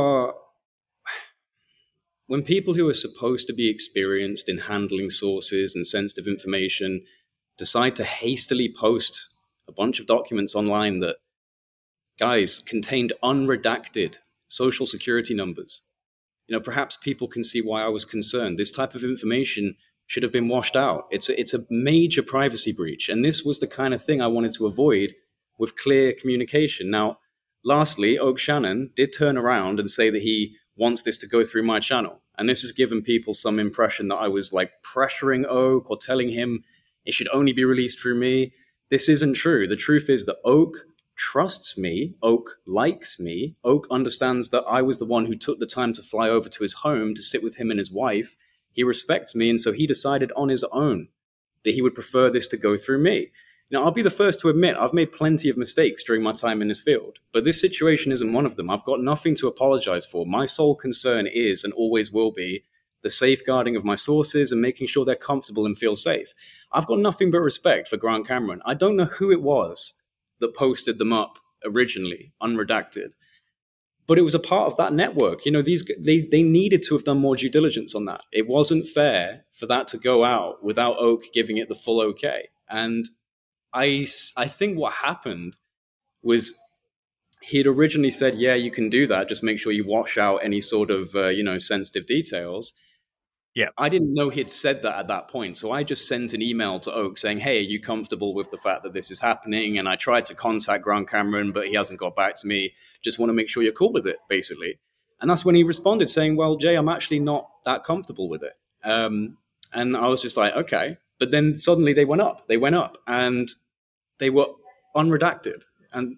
people who are supposed to be experienced in handling sources and sensitive information decide to hastily post a bunch of documents online that, guys, contained unredacted social security numbers, perhaps people can see why I was concerned. This type of information should have been washed out. It's a major privacy breach. And this was the kind of thing I wanted to avoid with clear communication. Now, lastly, Oak Shannon did turn around and say that he wants this to go through my channel. And this has given people some impression that I was like pressuring Oak or telling him it should only be released through me. This isn't true. The truth is that Oak trusts me. Oak likes me. Oak understands that I was the one who took the time to fly over to his home to sit with him and his wife. He respects me, and so he decided on his own that he would prefer this to go through me. Now, I'll be the first to admit I've made plenty of mistakes during my time in this field, but this situation isn't one of them. I've got nothing to apologize for. My sole concern is, and always will be, the safeguarding of my sources, and making sure they're comfortable and feel safe. I've got nothing but respect for Grant Cameron. I don't know who it was that posted them up originally, unredacted, but it was a part of that network. They needed to have done more due diligence on that. It wasn't fair for that to go out without Oak giving it the full okay. And I think what happened was he had originally said, yeah, you can do that. Just make sure you wash out any sort of, sensitive details. Yeah. I didn't know he'd said that at that point. So I just sent an email to Oak saying, hey, are you comfortable with the fact that this is happening? And I tried to contact Grant Cameron, but he hasn't got back to me. Just want to make sure you're cool with it, basically. And that's when he responded saying, well, Jay, I'm actually not that comfortable with it. And I was just like, okay. But then suddenly they went up and they were unredacted. And,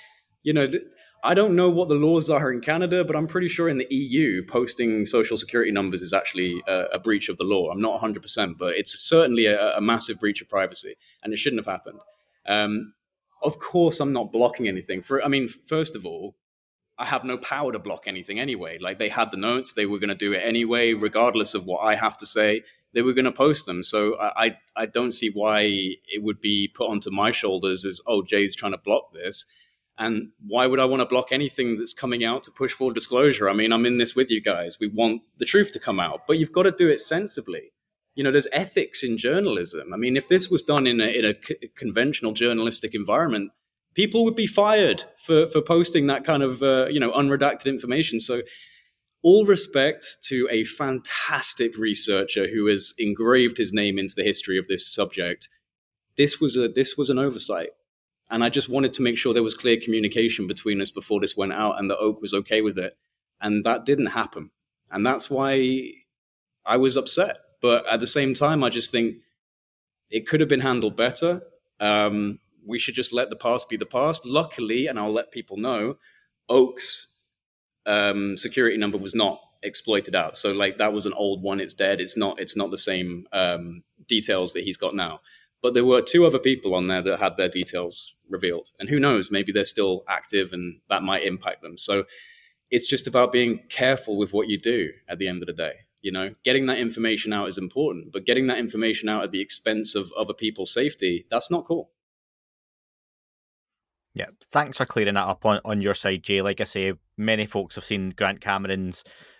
I don't know what the laws are in Canada, but I'm pretty sure in the EU, posting social security numbers is actually a breach of the law. I'm not 100%, but it's certainly a massive breach of privacy, and it shouldn't have happened. Of course, I'm not blocking anything. First of all, I have no power to block anything anyway. Like, they had the notes, they were going to do it anyway, regardless of what I have to say. They were going to post them. So I don't see why it would be put onto my shoulders as, oh, Jay's trying to block this. And why would I want to block anything that's coming out to push for disclosure? I mean, I'm in this with you guys. We want the truth to come out, but you've got to do it sensibly. There's ethics in journalism. I mean, if this was done in a conventional journalistic environment, people would be fired for posting that kind of, unredacted information. So all respect to a fantastic researcher who has engraved his name into the history of this subject. This was an oversight. And I just wanted to make sure there was clear communication between us before this went out and that Oak was okay with it. And that didn't happen. And that's why I was upset. But at the same time, I just think it could have been handled better. We should just let the past be the past. Luckily, and I'll let people know, Oak's security number was not exploited out. So that was an old one. It's dead. It's not the same details that he's got now. But there were 2 other people on there that had their details revealed. And who knows, maybe they're still active and that might impact them. So it's just about being careful with what you do at the end of the day. Getting that information out is important, but getting that information out at the expense of other people's safety, that's not cool. Yeah, thanks for clearing that up on your side, Jay. Like I say, many folks have seen Grant Cameron's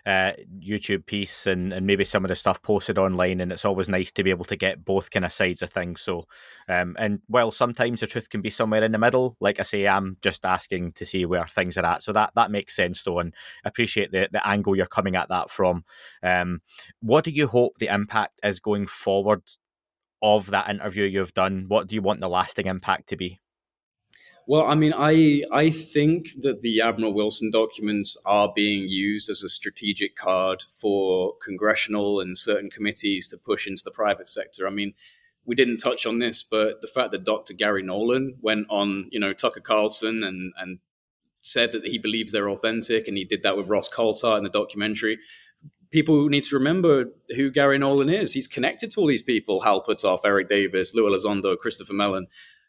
YouTube piece and maybe some of the stuff posted online, and it's always nice to be able to get both kind of sides of things. So, and while sometimes the truth can be somewhere in the middle, like I say, I'm just asking to see where things are at. So that makes sense, though, and I appreciate the angle you're coming at that from. What do you hope the impact is going forward of that interview you've done? What do you want the lasting impact to be? Well, I mean, I think that the Admiral Wilson documents are being used as a strategic card for congressional and certain committees to push into the private sector. I mean, we didn't touch on this, but the fact that Dr. Gary Nolan went on, Tucker Carlson and said that he believes they're authentic, and he did that with Ross Coulthart in the documentary. People need to remember who Gary Nolan is. He's connected to all these people: Hal Puthoff, Eric Davis, Lou Elizondo, Christopher Mellon.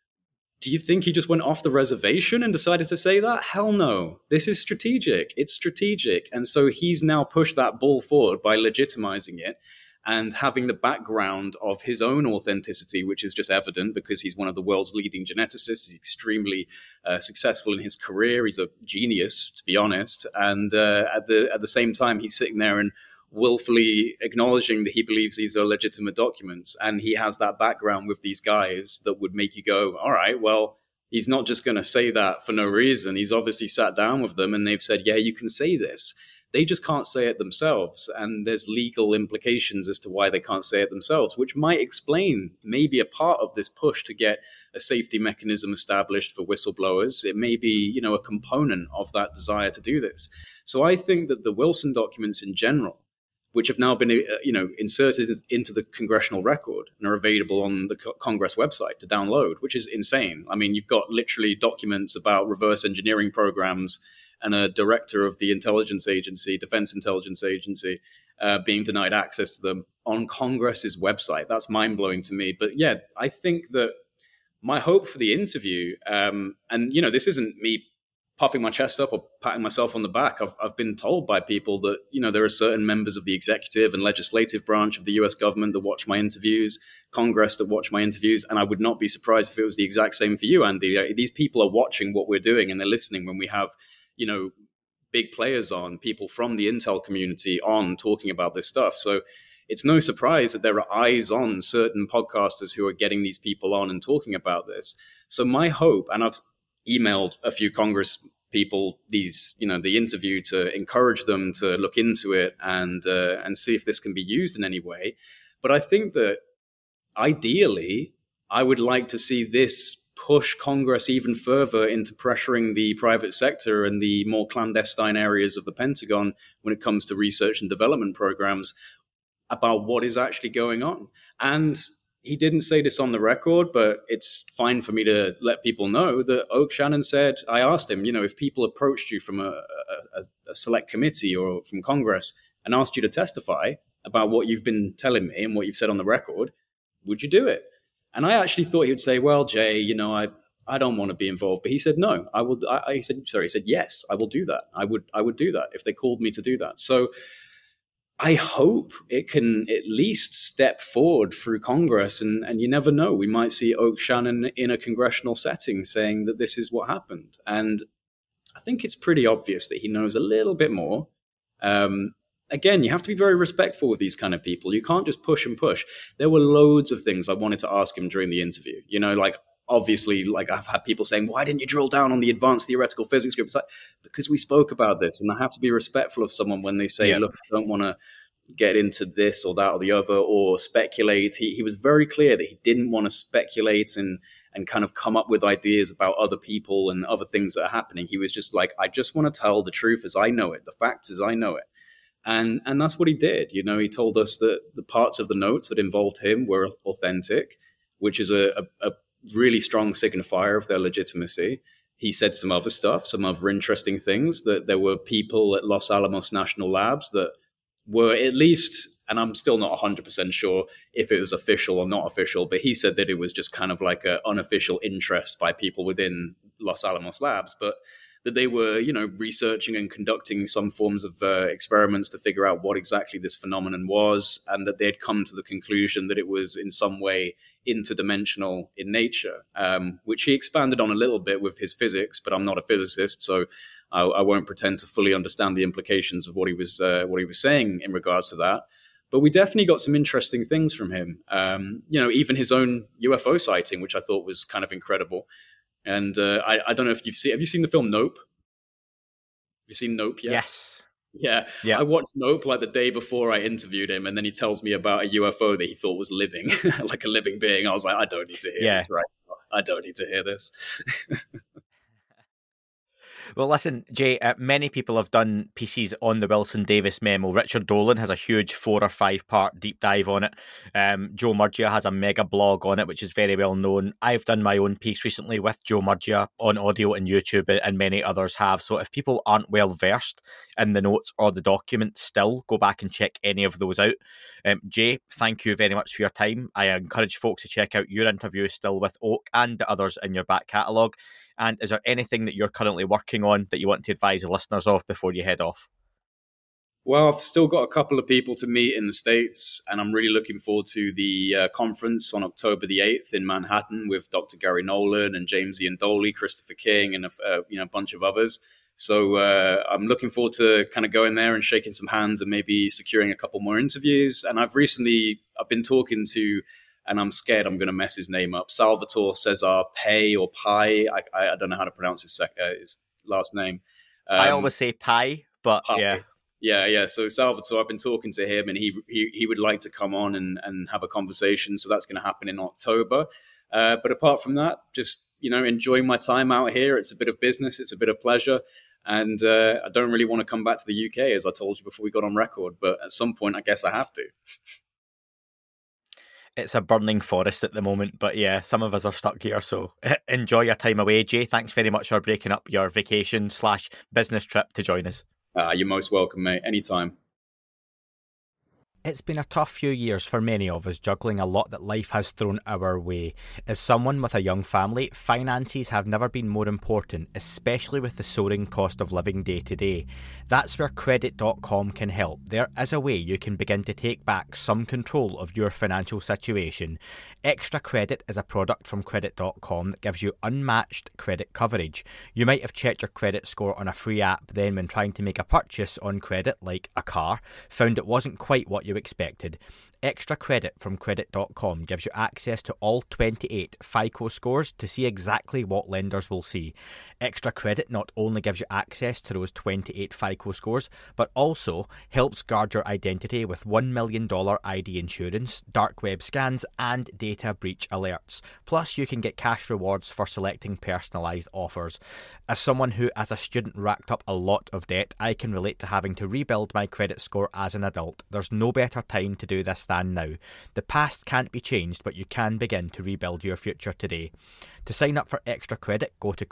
Do you think he just went off the reservation and decided to say that? Hell no. This is strategic. It's strategic. And so he's now pushed that ball forward by legitimizing it and having the background of his own authenticity, which is just evident because he's one of the world's leading geneticists. He's extremely successful in his career. He's a genius, to be honest. And at the same time, he's sitting there and willfully acknowledging that he believes these are legitimate documents. And he has that background with these guys that would make you go, all right, well, he's not just going to say that for no reason. He's obviously sat down with them and they've said, yeah, you can say this. They just can't say it themselves. And there's legal implications as to why they can't say it themselves, which might explain maybe a part of this push to get a safety mechanism established for whistleblowers. It may be, a component of that desire to do this. So I think that the Wilson documents in general, which have now been, inserted into the congressional record and are available on the Congress website to download, which is insane. I mean, you've got literally documents about reverse engineering programs and a director of the intelligence agency, Defense Intelligence Agency, being denied access to them on Congress's website. That's mind-blowing to me. But yeah, I think that my hope for the interview, and this isn't me puffing my chest up or patting myself on the back. I've been told by people that, there are certain members of the executive and legislative branch of the US government that watch my interviews, Congress that watch my interviews, and I would not be surprised if it was the exact same for you, Andy. These people are watching what we're doing and they're listening when we have, big players on, people from the Intel community on talking about this stuff. So it's no surprise that there are eyes on certain podcasters who are getting these people on and talking about this. So my hope, and I've emailed a few Congress people the interview to encourage them to look into it and see if this can be used in any way. But I think that ideally, I would like to see this push Congress even further into pressuring the private sector and the more clandestine areas of the Pentagon when it comes to research and development programs about what is actually going on. And he didn't say this on the record, but it's fine for me to let people know that Oak Shannon said, I asked him, if people approached you from a select committee or from Congress and asked you to testify about what you've been telling me and what you've said on the record, would you do it? And I actually thought he would say, well, Jay, I don't want to be involved. But he said, no, I will. He said, yes, I will do that. I would do that if they called me to do that. So I hope it can at least step forward through Congress. And you never know. We might see Oak Shannon in a congressional setting saying that this is what happened. And I think it's pretty obvious that he knows a little bit more. Again, you have to be very respectful with these kind of people. You can't just push and push. There were loads of things I wanted to ask him during the interview. Obviously, I've had people saying, why didn't you drill down on the advanced theoretical physics group? It's like, because we spoke about this, and I have to be respectful of someone when they say, look, I don't want to get into this or that or the other or speculate. He was very clear that he didn't want to speculate and kind of come up with ideas about other people and other things that are happening. He was just like, I just want to tell the truth as I know it, the facts as I know it. And that's what he did. He told us that the parts of the notes that involved him were authentic, which is a really strong signifier of their legitimacy. He said some other stuff, some other interesting things, that there were people at Los Alamos National Labs that were at least, and I'm still not 100% sure if it was official or not official, but he said that it was just kind of like an unofficial interest by people within Los Alamos Labs, but that they were, researching and conducting some forms of experiments to figure out what exactly this phenomenon was, and that they had come to the conclusion that it was in some way interdimensional in nature, which he expanded on a little bit with his physics, but I'm not a physicist, so I won't pretend to fully understand the implications of what he was saying in regards to that. But we definitely got some interesting things from him. Even his own UFO sighting, which I thought was kind of incredible. And I don't know if have you seen the film Nope? Have you seen Nope yet? Yes. Yeah. I watched Nope the day before I interviewed him, and then he tells me about a UFO that he thought was living, like a living being. I was like, I don't need to hear this right now. I don't need to hear this. Well, listen, Jay, many people have done pieces on the Wilson Davis memo. Richard Dolan has a huge 4 or 5 part deep dive on it. Joe Murgia has a mega blog on it, which is very well known. I've done my own piece recently with Joe Murgia on audio and YouTube, and many others have. So if people aren't well versed in the notes or the document, still go back and check any of those out. Jay, thank you very much for your time. I encourage folks to check out your interview still with Oak and the others in your back catalogue. And is there anything that you're currently working on that you want to advise the listeners of before you head off? Well, I've still got a couple of people to meet in the States, and I'm really looking forward to the conference on October the 8th in Manhattan with Dr. Gary Nolan and James Ian Doley, Christopher King, and a bunch of others. So I'm looking forward to kind of going there and shaking some hands and maybe securing a couple more interviews. And I've been talking to, and I'm scared I'm going to mess his name up, Salvatore Cesar Pay or Pai. I don't know how to pronounce his last name. I always say Pai, but Pai. Yeah. So Salvatore, I've been talking to him, and he would like to come on and have a conversation. So that's going to happen in October. But apart from that, just enjoying my time out here. It's a bit of business, it's a bit of pleasure. And I don't really want to come back to the UK, as I told you before we got on record. But at some point, I guess I have to. It's a burning forest at the moment, but yeah, some of us are stuck here, so enjoy your time away, Jay. Thanks very much for breaking up your vacation/business trip to join us. You're most welcome, mate. Anytime. It's been a tough few years for many of us, juggling a lot that life has thrown our way. As someone with a young family, finances have never been more important, especially with the soaring cost of living day to day. That's where Credit.com can help. There is a way you can begin to take back some control of your financial situation. Extra Credit is a product from Credit.com that gives you unmatched credit coverage. You might have checked your credit score on a free app, then when trying to make a purchase on credit, like a car, found it wasn't quite what you expected. Extra Credit from Credit.com gives you access to all 28 FICO scores to see exactly what lenders will see. Extra Credit not only gives you access to those 28 FICO scores, but also helps guard your identity with $1 million ID insurance, dark web scans, and data breach alerts. Plus, you can get cash rewards for selecting personalised offers. As someone who, as a student, racked up a lot of debt, I can relate to having to rebuild my credit score as an adult. There's no better time to do this than now. The past can't be changed, but you can begin to rebuild your future today. To sign up for Extra Credit, go to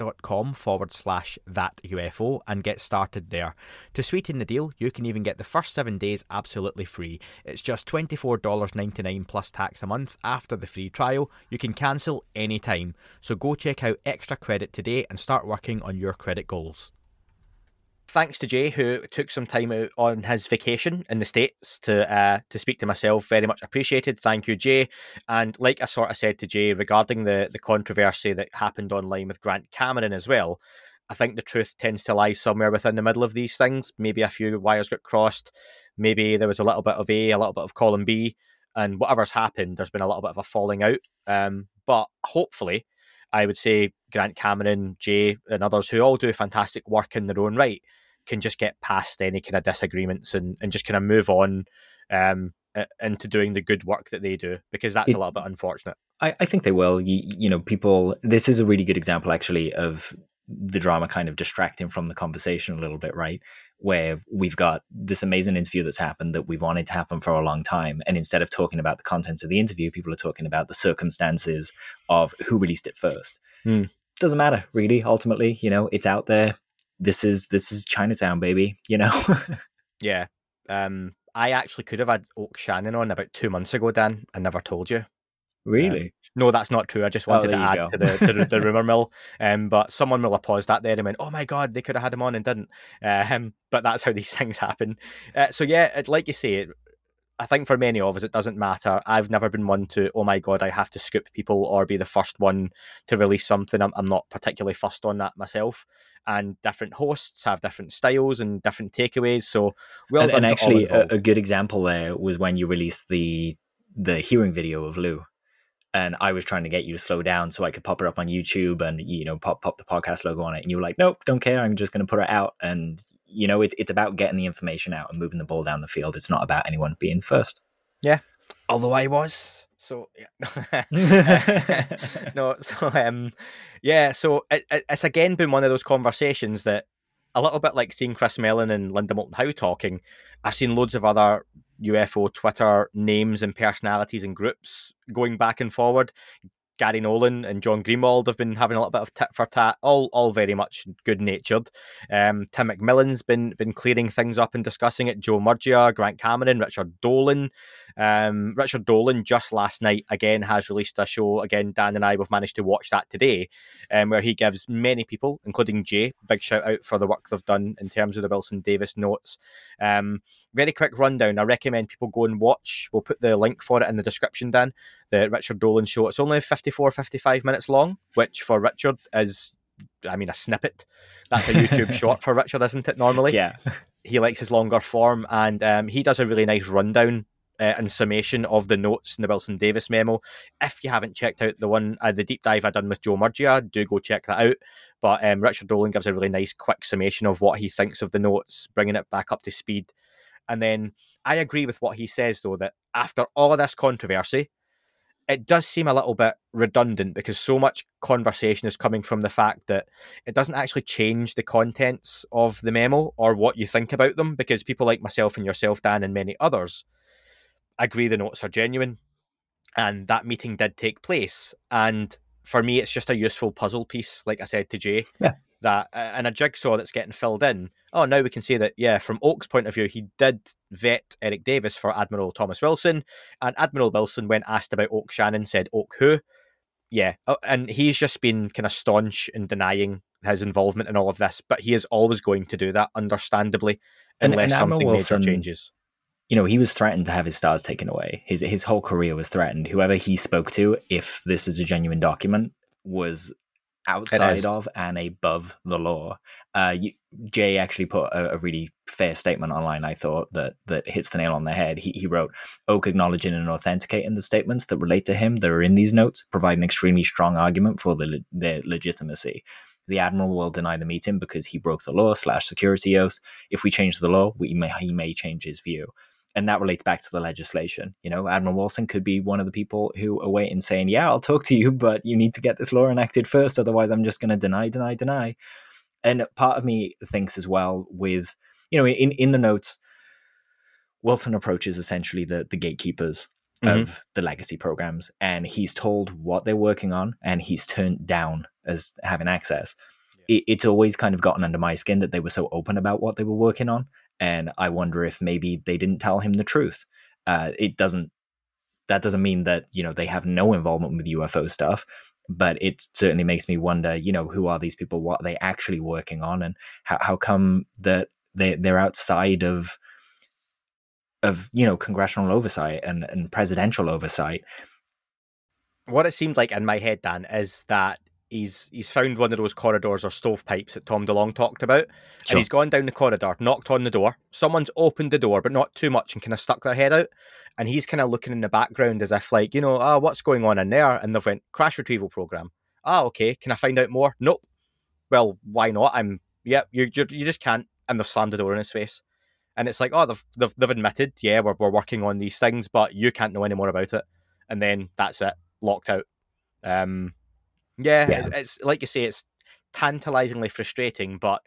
credit.com/thatUFO and get started there. To sweeten the deal, you can even get the first 7 days absolutely free. It's just $24.99 plus tax a month. After the free trial, you can cancel anytime. So go check out Extra Credit today and start working on your credit goals. Thanks to Jay, who took some time out on his vacation in the States to speak to myself. Very much appreciated. Thank you, Jay. And like I sort of said to Jay regarding the controversy that happened online with Grant Cameron as well, I think the truth tends to lie somewhere within the middle of these things. Maybe a few wires got crossed. Maybe there was a little bit of A, a little bit of column B. And whatever's happened, there's been a little bit of a falling out. But hopefully, I would say Grant Cameron, Jay, and others who all do fantastic work in their own right can just get past any kind of disagreements and just kind of move on into doing the good work that they do, because that's a little bit unfortunate. I think they will. You know, people, this is a really good example actually of the drama kind of distracting from the conversation a little bit, right? Where we've got this amazing interview that's happened that we've wanted to happen for a long time. And instead of talking about the contents of the interview, people are talking about the circumstances of who released it first. Doesn't matter, really. Ultimately, you know, it's out there. This is Chinatown, baby, you know? Yeah. I actually could have had Oak Shannon on about 2 months ago, Dan. I never told you. Really? No, that's not true. I just wanted to add to the rumour mill. But someone will have paused that there and went, oh my God, they could have had him on and didn't. But that's how these things happen. So yeah, like you say, I think for many of us, it doesn't matter. I've never been one to, oh my God, I have to scoop people or be the first one to release something. I'm not particularly fussed on that myself. And different hosts have different styles and different takeaways. So well done. And actually, a good example there was when you released the hearing video of Lou. And I was trying to get you to slow down so I could pop it up on YouTube and, you know, pop the podcast logo on it. And you were like, nope, don't care. I'm just going to put it out. And, you know, it's about getting the information out and moving the ball down the field. It's not about anyone being first. Yeah. Although I was. So, yeah. No, so, yeah. So it's again been one of those conversations that a little bit like seeing Chris Mellon and Linda Moulton Howe talking. I've seen loads of other UFO Twitter names and personalities and groups going back and forward. Gary Nolan and John Greenwald have been having a little bit of tit for tat, all very much good natured. Tim McMillan's been clearing things up and discussing it. Joe Murgia, Grant Cameron, Richard Dolan. Richard Dolan just last night again has released a show. Again, Dan and I have managed to watch that today, where he gives many people, including Jay, big shout out for the work they've done in terms of the Wilson Davis notes. Very quick rundown. I recommend people go and watch. We'll put the link for it in the description, Dan. The Richard Dolan show. It's only 55 minutes long, which for Richard is, I mean, a snippet. That's a YouTube short for Richard, isn't it, normally? Yeah. He likes his longer form, and he does a really nice rundown and summation of the notes in the Wilson Davis memo. If you haven't checked out the deep dive I done with Joe Murgia, do go check that out. But Richard Dolan gives a really nice quick summation of what he thinks of the notes, bringing it back up to speed. And then I agree with what he says, though, that after all of this controversy, it does seem a little bit redundant because so much conversation is coming from the fact that it doesn't actually change the contents of the memo or what you think about them, because people like myself and yourself, Dan, and many others agree the notes are genuine and that meeting did take place. And for me, it's just a useful puzzle piece, like I said to Jay, that in a jigsaw that's getting filled in. Oh, now we can say that, yeah, from Oak's point of view, he did vet Eric Davis for Admiral Thomas Wilson, and Admiral Wilson, when asked about Oak Shannon, said Oak who? Yeah, and he's just been kind of staunch in denying his involvement in all of this, but he is always going to do that, understandably, unless something major changes. You know, he was threatened to have his stars taken away. His whole career was threatened. Whoever he spoke to, if this is a genuine document, was outside of and above the law. Jay actually put a really fair statement online, I thought, that hits the nail on the head. He wrote, Oak acknowledging and authenticating the statements that relate to him that are in these notes provide an extremely strong argument for their legitimacy. The Admiral will deny the meeting because he broke the law / security oath. If we change the law, he may change his view. And that relates back to the legislation. You know, Admiral Wilson could be one of the people who are waiting saying, yeah, I'll talk to you, but you need to get this law enacted first. Otherwise, I'm just going to deny. And part of me thinks as well with, you know, in the notes, Wilson approaches essentially the gatekeepers of the legacy programs, and he's told what they're working on, and he's turned down as having access. It's always kind of gotten under my skin that they were so open about what they were working on. And I wonder if maybe they didn't tell him the truth. That doesn't mean that, you know, they have no involvement with UFO stuff, but it certainly makes me wonder, you know, who are these people? What are they actually working on? And how come that they're outside of, you know, congressional oversight and presidential oversight? What it seemed like in my head, Dan, is that he's found one of those corridors or stovepipes that Tom DeLonge talked about, and he's gone down the corridor, knocked on the door. Someone's opened the door, but not too much, and kind of stuck their head out. And he's kind of looking in the background as if like, you know, what's going on in there? And they've went, crash retrieval program. Okay, can I find out more? Nope. Well, why not? You just can't. And they've slammed the door in his face. And it's like, they've admitted, yeah, we're working on these things, but you can't know any more about it. And then that's it, locked out. Yeah, it's like you say, it's tantalizingly frustrating, but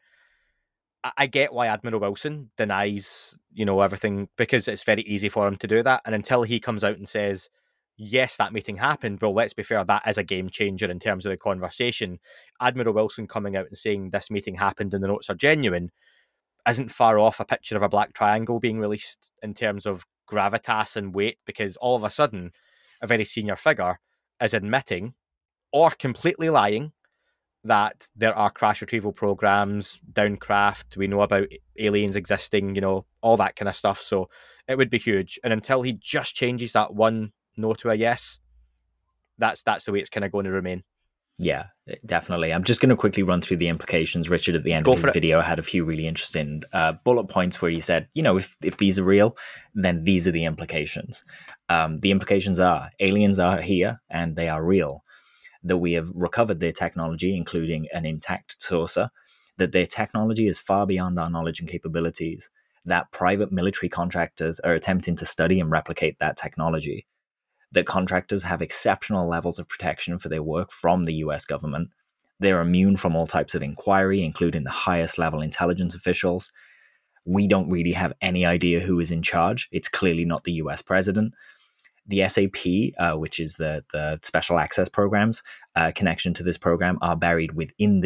I get why Admiral Wilson denies, you know, everything, because it's very easy for him to do that. And until he comes out and says, yes, that meeting happened, well, let's be fair, that is a game changer in terms of the conversation. Admiral Wilson coming out and saying this meeting happened and the notes are genuine isn't far off a picture of a black triangle being released in terms of gravitas and weight, because all of a sudden a very senior figure is admitting or completely lying that there are crash retrieval programs, downcraft, we know about aliens existing, you know, all that kind of stuff. So it would be huge. And until he just changes that one no to a yes, that's the way it's kind of going to remain. Yeah, definitely. I'm just going to quickly run through the implications. Richard, at the end of his video, had a few really interesting bullet points where he said, you know, if these are real, then these are the implications. The implications are aliens are here and they are real. That we have recovered their technology, including an intact saucer, that their technology is far beyond our knowledge and capabilities, that private military contractors are attempting to study and replicate that technology, that contractors have exceptional levels of protection for their work from the US government, they're immune from all types of inquiry, including the highest level intelligence officials. We don't really have any idea who is in charge. It's clearly not the US president. The SAP, which is the special access programs, connection to this program are buried within the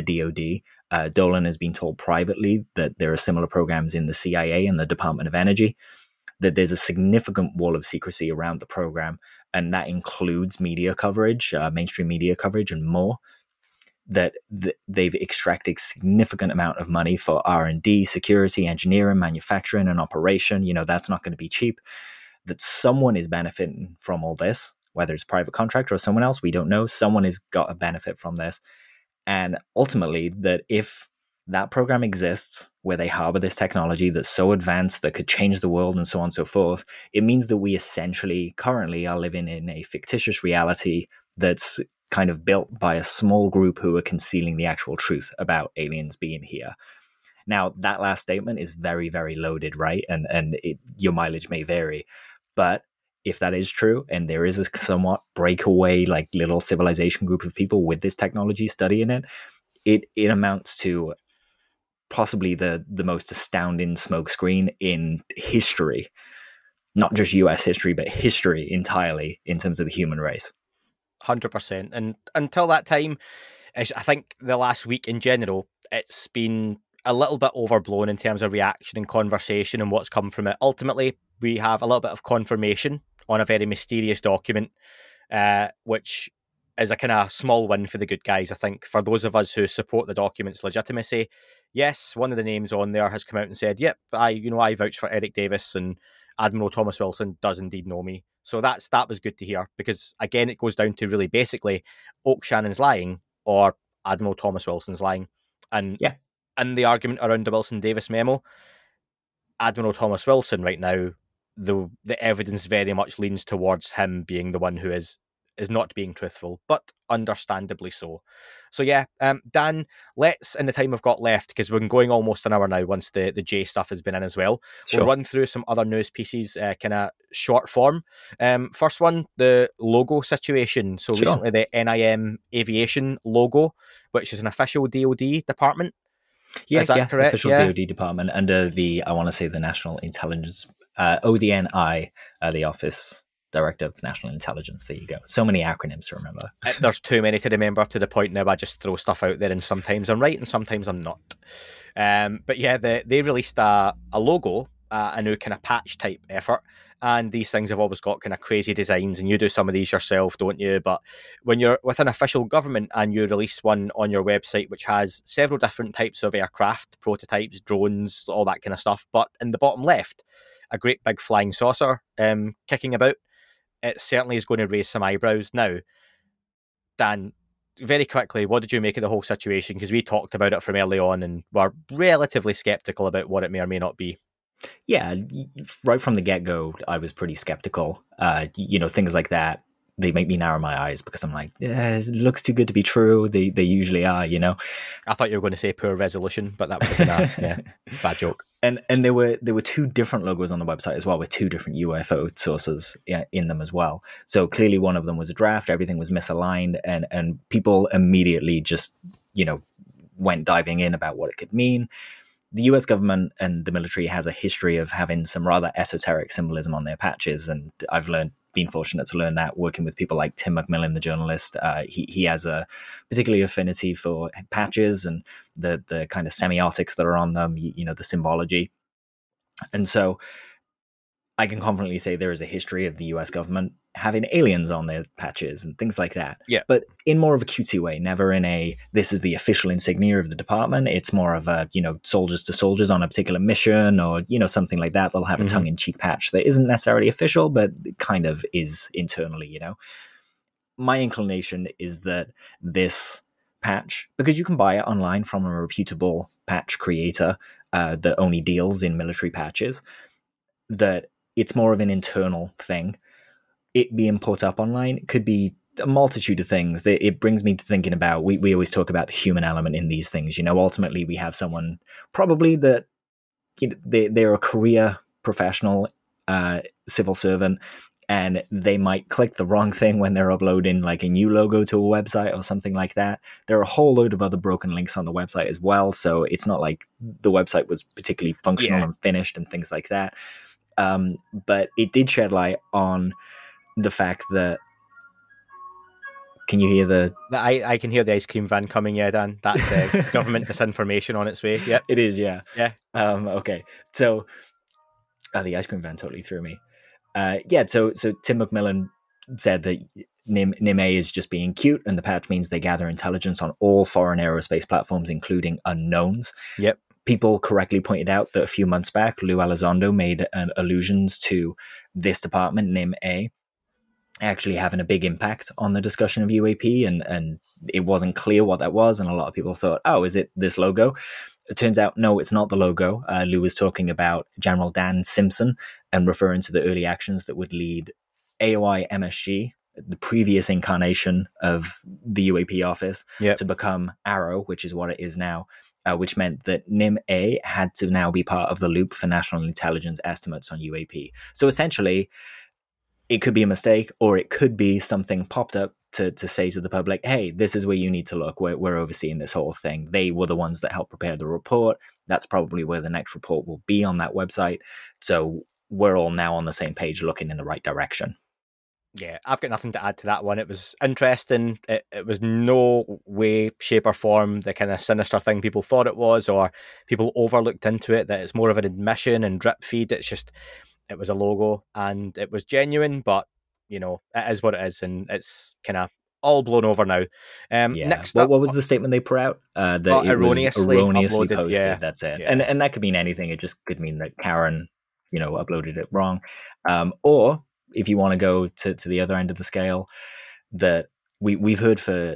DoD. Dolan has been told privately that there are similar programs in the CIA and the Department of Energy, that there's a significant wall of secrecy around the program, and that includes media coverage, mainstream media coverage, and more. That they've extracted significant amount of money for R&D, security, engineering, manufacturing, and operation. You know, that's not going to be cheap. That someone is benefiting from all this, whether it's a private contractor or someone else, we don't know. Someone has got a benefit from this. And ultimately, that if that program exists where they harbor this technology that's so advanced that could change the world and so on and so forth, it means that we essentially currently are living in a fictitious reality that's kind of built by a small group who are concealing the actual truth about aliens being here. Now, that last statement is very, very loaded, right? And your mileage may vary. But if that is true, and there is a somewhat breakaway, like little civilization group of people with this technology studying it, it amounts to possibly the most astounding smokescreen in history. Not just US history, but history entirely in terms of the human race. 100%. And until that time, I think the last week in general, it's been a little bit overblown in terms of reaction and conversation and what's come from it. Ultimately, we have a little bit of confirmation on a very mysterious document, which is a kind of small win for the good guys, I think. For those of us who support the document's legitimacy, yes, one of the names on there has come out and said, yep, I vouch for Eric Davis, and Admiral Thomas Wilson does indeed know me. So that was good to hear, because again, it goes down to really basically Oakshannon's lying or Admiral Thomas Wilson's lying. And in the argument around the Wilson-Davis memo, Admiral Thomas Wilson right now, the evidence very much leans towards him being the one who is not being truthful, but understandably so. So Dan, let's, in the time we've got left, because we're going almost an hour now once the J stuff has been in as well, We'll run through some other news pieces, kind of short form. First one, the logo situation. So recently the NIM Aviation logo, which is an official DoD department. Is that correct? Official DoD department under the, I want to say, the National Intelligence, ODNI, the Office Director of National Intelligence. There you go. So many acronyms to remember. There's too many to remember, to the point now I just throw stuff out there and sometimes I'm right and sometimes I'm not. But yeah, they released a logo, a new kind of patch type effort. And these things have always got kind of crazy designs, and you do some of these yourself, don't you? But when you're with an official government and you release one on your website, which has several different types of aircraft, prototypes, drones, all that kind of stuff, but in the bottom left, a great big flying saucer kicking about, it certainly is going to raise some eyebrows. Now, Dan, very quickly, what did you make of the whole situation? Because we talked about it from early on and were relatively skeptical about what it may or may not be. Yeah, right from the get-go, I was pretty skeptical. Things like that, they make me narrow my eyes, because I'm like, it looks too good to be true. They usually are, I thought you were going to say poor resolution, but that would have been a bad joke. And there were two different logos on the website as well, with two different UFO sources in them as well. So clearly one of them was a draft, everything was misaligned, and people immediately just, went diving in about what it could mean. The US government and the military has a history of having some rather esoteric symbolism on their patches, and I've been fortunate to learn that working with people like Tim McMillan, the journalist. He has a particular affinity for patches and the kind of semiotics that are on them, the symbology. And so I can confidently say there is a history of the US government having aliens on their patches and things like that. Yeah. But in more of a cutesy way, never in a, this is the official insignia of the department. It's more of a, soldiers to soldiers on a particular mission, or, something like that. They'll have a tongue-in-cheek patch that isn't necessarily official, but it kind of is internally, My inclination is that this patch, because you can buy it online from a reputable patch creator that only deals in military patches, that it's more of an internal thing. It being put up online could be a multitude of things. It brings me to thinking about, we always talk about the human element in these things. Ultimately we have someone probably that they're a career professional, civil servant, and they might click the wrong thing when they're uploading like a new logo to a website or something like that. There are a whole load of other broken links on the website as well. So it's not like the website was particularly functional and finished and things like that. But it did shed light on the fact that, can you hear I can hear the ice cream van coming, Dan. That's government disinformation on its way. Yeah, it is. Yeah. Okay. So the ice cream van totally threw me. So Tim McMillan said that NIM-A is just being cute, and the patch means they gather intelligence on all foreign aerospace platforms, including unknowns. Yep. People correctly pointed out that a few months back, Lou Elizondo made allusions to this department, NIM-A, actually having a big impact on the discussion of UAP, and it wasn't clear what that was, and a lot of people thought, oh, is it this logo? It turns out, no, it's not the logo. Lou was talking about General Dan Simpson and referring to the early actions that would lead AOI MSG, the previous incarnation of the UAP office, to become Arrow, which is what it is now, which meant that NIM-A had to now be part of the loop for national intelligence estimates on UAP. So essentially, it could be a mistake, or it could be something popped up to say to the public, hey, this is where you need to look. We're overseeing this whole thing. They were the ones that helped prepare the report. That's probably where the next report will be on that website. So we're all now on the same page, looking in the right direction. Yeah, I've got nothing to add to that one. It was interesting. It was no way, shape, or form the kind of sinister thing people thought it was, or people overlooked into it, that it's more of an admission and drip feed. It's just, it was a logo and it was genuine, but, you know, it is what it is, and it's kind of all blown over now. Next up, what was the statement they put out? That it erroneously was erroneously uploaded, posted. yeah. That's it. Yeah. And that could mean anything. It just could mean that Karen, you know, uploaded it wrong. Or if you want to go to the other end of the scale, that we've heard for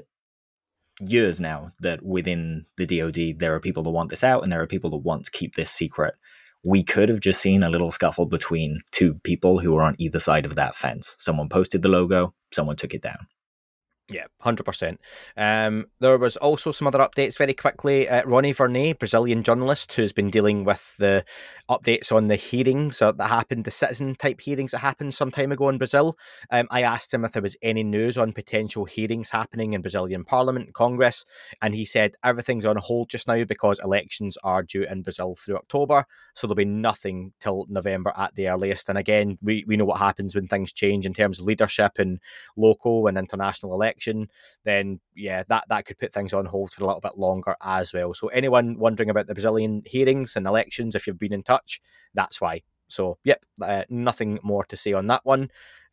years now that within the DoD there are people that want this out and there are people that want to keep this secret. We could have just seen a little scuffle between two people who were on either side of that fence. Someone posted the logo, someone took it down. Yeah, 100%. There was also some other updates very quickly. Ronnie Vernay, Brazilian journalist who's been dealing with the updates on the hearings that happened, the citizen-type hearings that happened some time ago in Brazil. I asked him if there was any news on potential hearings happening in Brazilian Parliament and Congress, and he said everything's on hold just now because elections are due in Brazil through October, so there'll be nothing till November at the earliest. And again, we know what happens when things change in terms of leadership and local and international elections. Then yeah, that could put things on hold for a little bit longer as well. So anyone wondering about the Brazilian hearings and elections, if you've been in touch, that's why. So yep, nothing more to say on that one.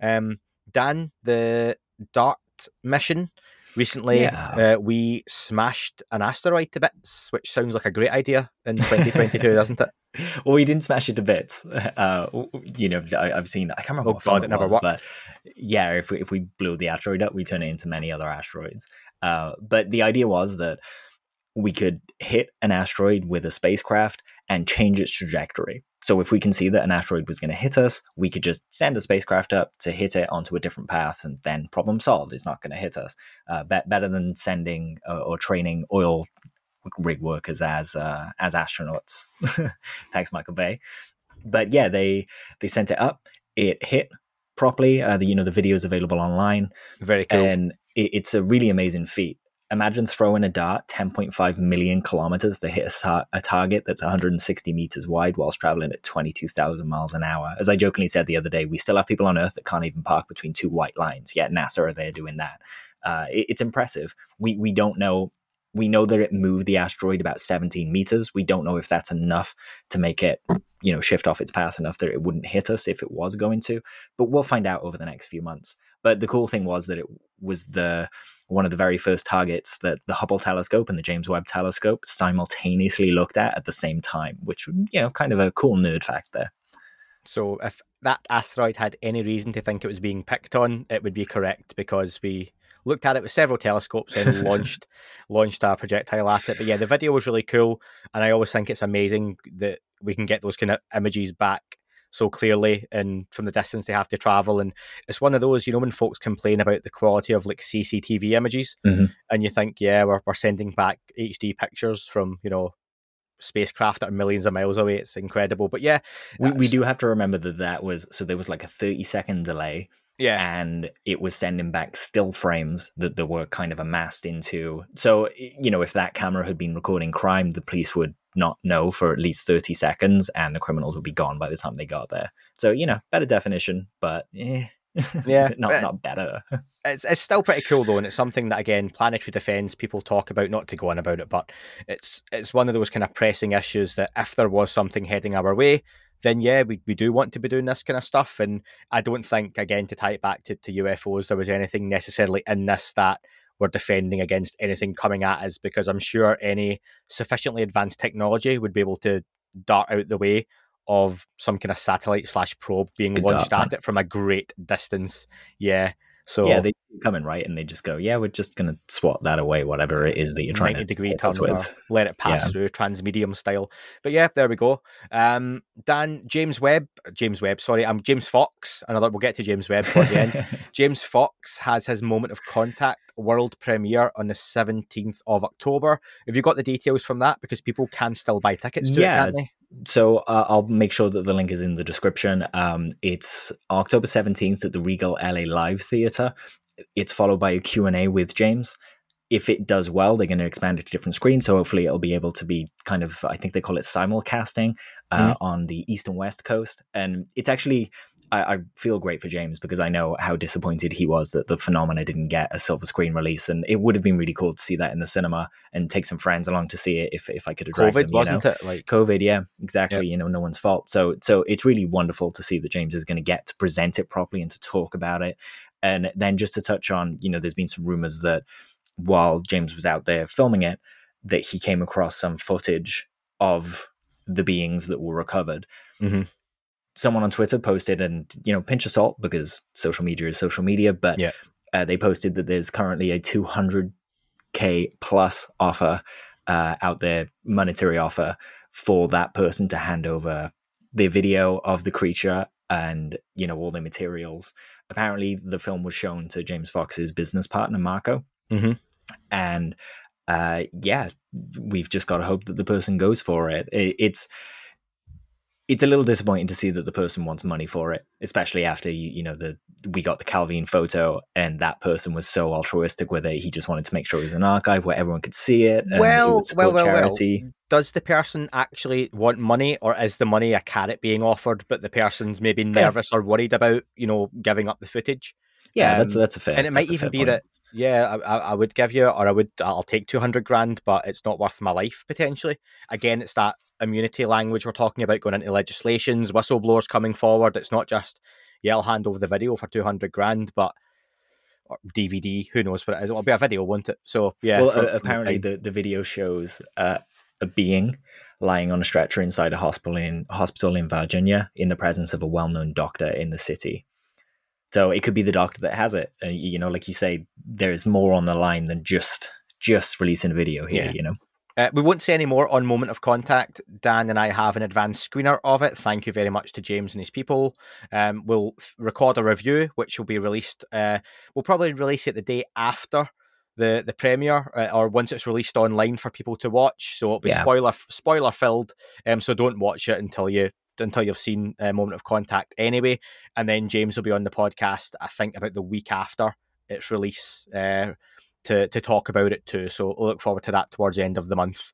Dan, the DART mission. Recently, we smashed an asteroid to bits, which sounds like a great idea in 2022, doesn't it? Well, we didn't smash it to bits. You know, I've seen, I can't remember what God, it never worked. But yeah, if we blew the asteroid up, we turn it into many other asteroids. But the idea was that we could hit an asteroid with a spacecraft and change its trajectory. So if we can see that an asteroid was going to hit us, we could just send a spacecraft up to hit it onto a different path, and then problem solved. It's not going to hit us. Better than sending or training oil rig workers as astronauts. Thanks, Michael Bay. But yeah, they sent it up. It hit properly. The video is available online. Very cool. And it's a really amazing feat. Imagine throwing a dart 10.5 million kilometers to hit a target that's 160 meters wide whilst traveling at 22,000 miles an hour. As I jokingly said the other day, we still have people on Earth that can't even park between two white lines, yet NASA are there doing that. It's impressive. We don't know. We know that it moved the asteroid about 17 meters. We don't know if that's enough to make it, shift off its path enough that it wouldn't hit us if it was going to. But we'll find out over the next few months. But the cool thing was that it was one of the very first targets that the Hubble telescope and the James Webb telescope simultaneously looked at the same time, which, kind of a cool nerd fact there. So if that asteroid had any reason to think it was being picked on, it would be correct, because we looked at it with several telescopes and launched a projectile at it. But yeah, the video was really cool, and I always think it's amazing that we can get those kind of images back so clearly and from the distance they have to travel. And it's one of those, when folks complain about the quality of like CCTV images, and you think, yeah, we're sending back HD pictures from, spacecraft that are millions of miles away. It's incredible. But yeah, we do have to remember that there was like a 30-second delay. Yeah. And it was sending back still frames that were kind of amassed into. So, if that camera had been recording crime, the police would not know for at least 30 seconds and the criminals would be gone by the time they got there. So, better definition, but yeah, not better. It's still pretty cool though. And it's something that, again, planetary defense people talk about, not to go on about it, but it's one of those kind of pressing issues that if there was something heading our way, then yeah, we do want to be doing this kind of stuff. And I don't think, again, to tie it back to UFOs, there was anything necessarily in this that we're defending against anything coming at us, because I'm sure any sufficiently advanced technology would be able to dart out the way of some kind of satellite / probe being launched at it from a great distance. Yeah. So yeah, they come in, right, and they just go, yeah, we're just going to swat that away, whatever it is that you're trying 90-degree turn with. Let it pass through transmedium style. But yeah, there we go. Dan, James Fox. We'll get to James Webb towards the end. James Fox has his Moment of Contact world premiere on the 17th of October. Have you got the details from that? Because people can still buy tickets to it, can't they? So I'll make sure that the link is in the description. It's October 17th at the Regal LA Live Theatre. It's followed by a Q&A with James. If it does well, they're going to expand it to different screens. So hopefully it'll be able to be kind of, I think they call it simulcasting on the East and West Coast. And it's actually, I feel great for James, because I know how disappointed he was that the Phenomena didn't get a silver screen release, and it would have been really cool to see that in the cinema and take some friends along to see it if I could have dragged them. Wasn't it? Like COVID, yeah, exactly. Yep. No one's fault. So it's really wonderful to see that James is going to get to present it properly and to talk about it. And then just to touch on, there's been some rumors that while James was out there filming it, that he came across some footage of the beings that were recovered. Mm-hmm. Someone on Twitter posted, and pinch of salt, because social media is social media, but they posted that there's currently a 200K plus offer out there, monetary offer, for that person to hand over the video of the creature and all the materials. Apparently the film was shown to James Fox's business partner Marco, and we've just got to hope that the person goes for it. It's a little disappointing to see that the person wants money for it, especially after we got the Calvin photo, and that person was so altruistic with it. He just wanted to make sure it was an archive where everyone could see it. And well, charity. Does the person actually want money, or is the money a carrot being offered, but the person's maybe nervous or worried about giving up the footage? Yeah, that's a fair. And it might even be point. That. Yeah, I would give you, or I'll take 200 grand, but it's not worth my life potentially. Again, it's that immunity language we're talking about, going into legislations, whistleblowers coming forward. It's not just, I'll hand over the video for 200 grand, but or DVD, who knows what it is. It'll be a video, won't it? So yeah. Well, apparently the video shows a being lying on a stretcher inside a hospital in Virginia in the presence of a well-known doctor in the city. So it could be the doctor that has it. Like you say, there's more on the line than just releasing a video here, We won't say any more on Moment of Contact. Dan and I have an advanced screener of it. Thank you very much to James and his people. We'll record a review, which will be released. We'll probably release it the day after the premiere, or once it's released online for people to watch. So it'll be spoiler filled. So don't watch it until you've seen Moment of Contact anyway. And then James will be on the podcast, I think, about the week after its release to talk about it too. So we'll look forward to that towards the end of the month.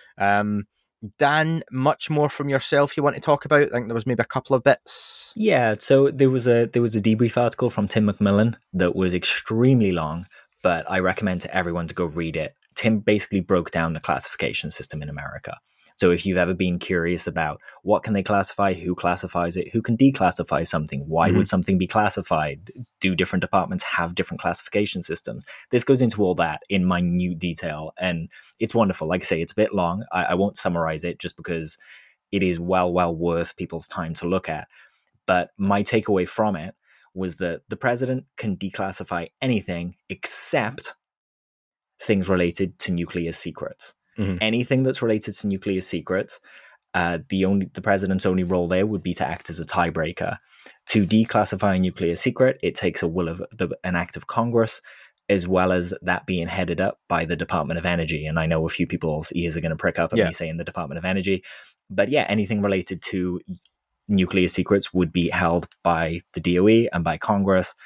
Dan, much more from yourself you want to talk about? I think there was maybe a couple of bits. Yeah, so there was a debrief article from Tim McMillan that was extremely long, but I recommend to everyone to go read it. Tim basically broke down the classification system in America. So if you've ever been curious about what can they classify, who classifies it, who can declassify something, why would something be classified, do different departments have different classification systems? This goes into all that in minute detail, and it's wonderful. Like I say, it's a bit long. I won't summarize it just because it is well worth people's time to look at. But my takeaway from it was that the president can declassify anything except things related to nuclear secrets. Anything that's related to nuclear secrets, the president's only role there would be to act as a tiebreaker. To declassify a nuclear secret, it takes a will of an act of Congress, as well as that being headed up by the Department of Energy. And I know a few people's ears are going to prick up at me saying the Department of Energy, but anything related to nuclear secrets would be held by the DOE and by Congress.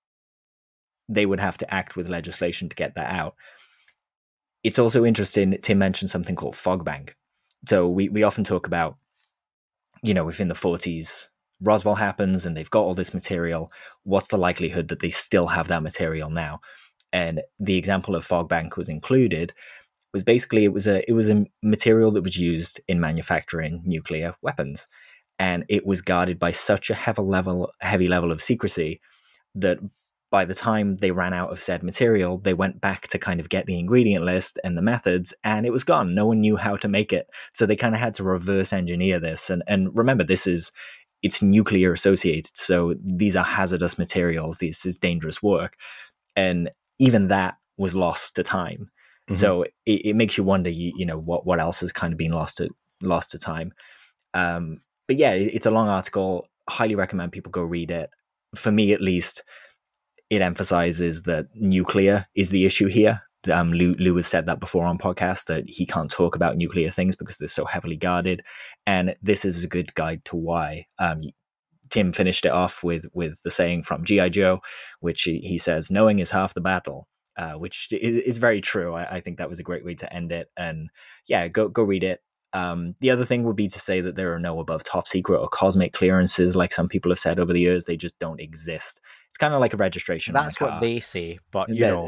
They would have to act with legislation to get that out. It's also interesting, Tim mentioned something called fog bank. So we often talk about, if in the 40s Roswell happens and they've got all this material, what's the likelihood that they still have that material now? And the example of fog bank was included was basically it was a material that was used in manufacturing nuclear weapons, and it was guarded by such a heavy level of secrecy that by the time they ran out of said material, they went back to kind of get the ingredient list and the methods, and it was gone. No one knew how to make it. So they kind of had to reverse engineer this. And remember, it's nuclear associated. So these are hazardous materials. This is dangerous work. And even that was lost to time. So it makes you wonder, what else has kind of been lost to time. But yeah, it's a long article. Highly recommend people go read it. For me, at least, it emphasizes that nuclear is the issue here. Lou has said that before on podcast, that he can't talk about nuclear things because they're so heavily guarded. And this is a good guide to why. Tim finished it off with the saying from G.I. Joe, which he says, knowing is half the battle, which is very true. I think that was a great way to end it. And yeah, go read it. The other thing would be to say that there are no above top secret or cosmic clearances, like some people have said over the years. They just don't exist. It's kind of like a registration. That's on a car. What they say, but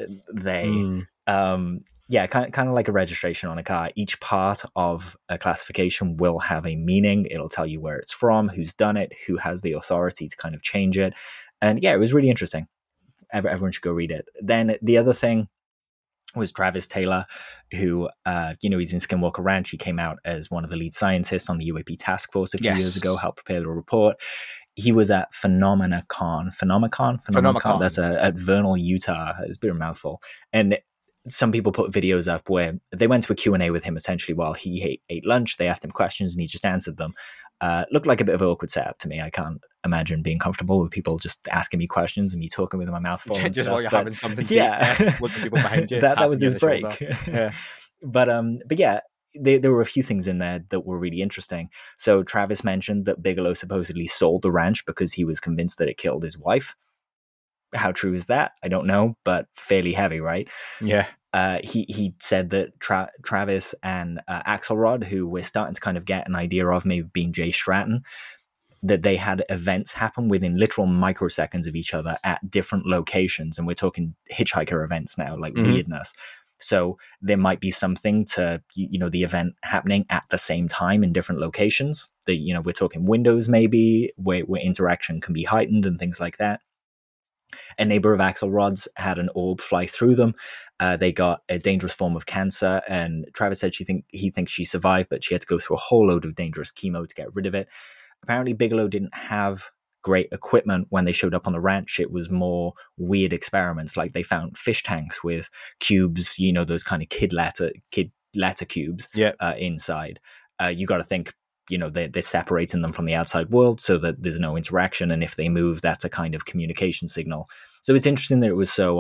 yeah, kind of like a registration on a car. Each part of a classification will have a meaning. It'll tell you where it's from, who's done it, who has the authority to kind of change it. And yeah, it was really interesting. Everyone should go read it. Then the other thing was Travis Taylor, who, he's in Skinwalker Ranch. He came out as one of the lead scientists on the UAP task force a few years ago, helped prepare the report. He was at Phenomenacon. That's at Vernal, Utah. It's a bit of a mouthful. And some people put videos up where they went to a Q&A with him essentially while he ate lunch. They asked him questions and he just answered them. Looked like a bit of an awkward setup to me. I can't imagine being comfortable with people just asking me questions and me talking with my mouth full. Just stuff. while you're having something. Lots of people behind you. that was his break. Yeah. But yeah, there were a few things in there that were really interesting. So Travis mentioned that Bigelow supposedly sold the ranch because he was convinced that it killed his wife. How true is that? I don't know, but fairly heavy, right? Yeah. He said that Travis and Axelrod, who we're starting to kind of get an idea of maybe being Jay Stratton, that they had events happen within literal microseconds of each other at different locations. And we're talking hitchhiker events now, like weirdness. So there might be something to, the event happening at the same time in different locations. We're talking windows maybe, where interaction can be heightened and things like that. A neighbor of Axelrod's had an orb fly through them. They got a dangerous form of cancer, and Travis said he thinks she survived, but she had to go through a whole load of dangerous chemo to get rid of it. Apparently, Bigelow didn't have great equipment when they showed up on the ranch. It was more weird experiments, like they found fish tanks with cubes, those kind of kid letter cubes inside. You got to think, they're separating them from the outside world so that there's no interaction, and if they move, that's a kind of communication signal. So it's interesting that it was so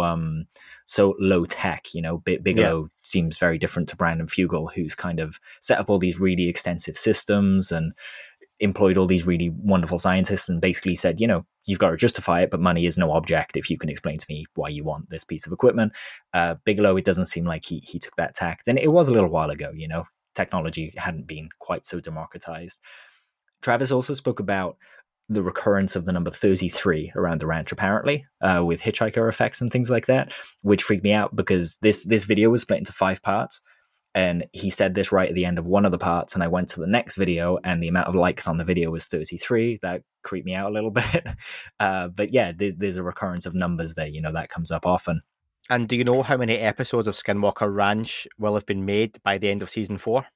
low tech. Bigelow seems very different to Brandon Fugel, who's kind of set up all these really extensive systems and employed all these really wonderful scientists and basically said, you've got to justify it, but money is no object if you can explain to me why you want this piece of equipment. Bigelow, it doesn't seem like he took that tact, and it was a little while ago. Technology hadn't been quite so democratized. Travis also spoke about the recurrence of the number 33 around the ranch, apparently, with hitchhiker effects and things like that, which freaked me out because this video was split into 5 parts. And he said this right at the end of one of the parts, and I went to the next video, and the amount of likes on the video was 33. That creeped me out a little bit. But yeah, there's a recurrence of numbers there. That comes up often. And do you know how many episodes of Skinwalker Ranch will have been made by the end of season 4?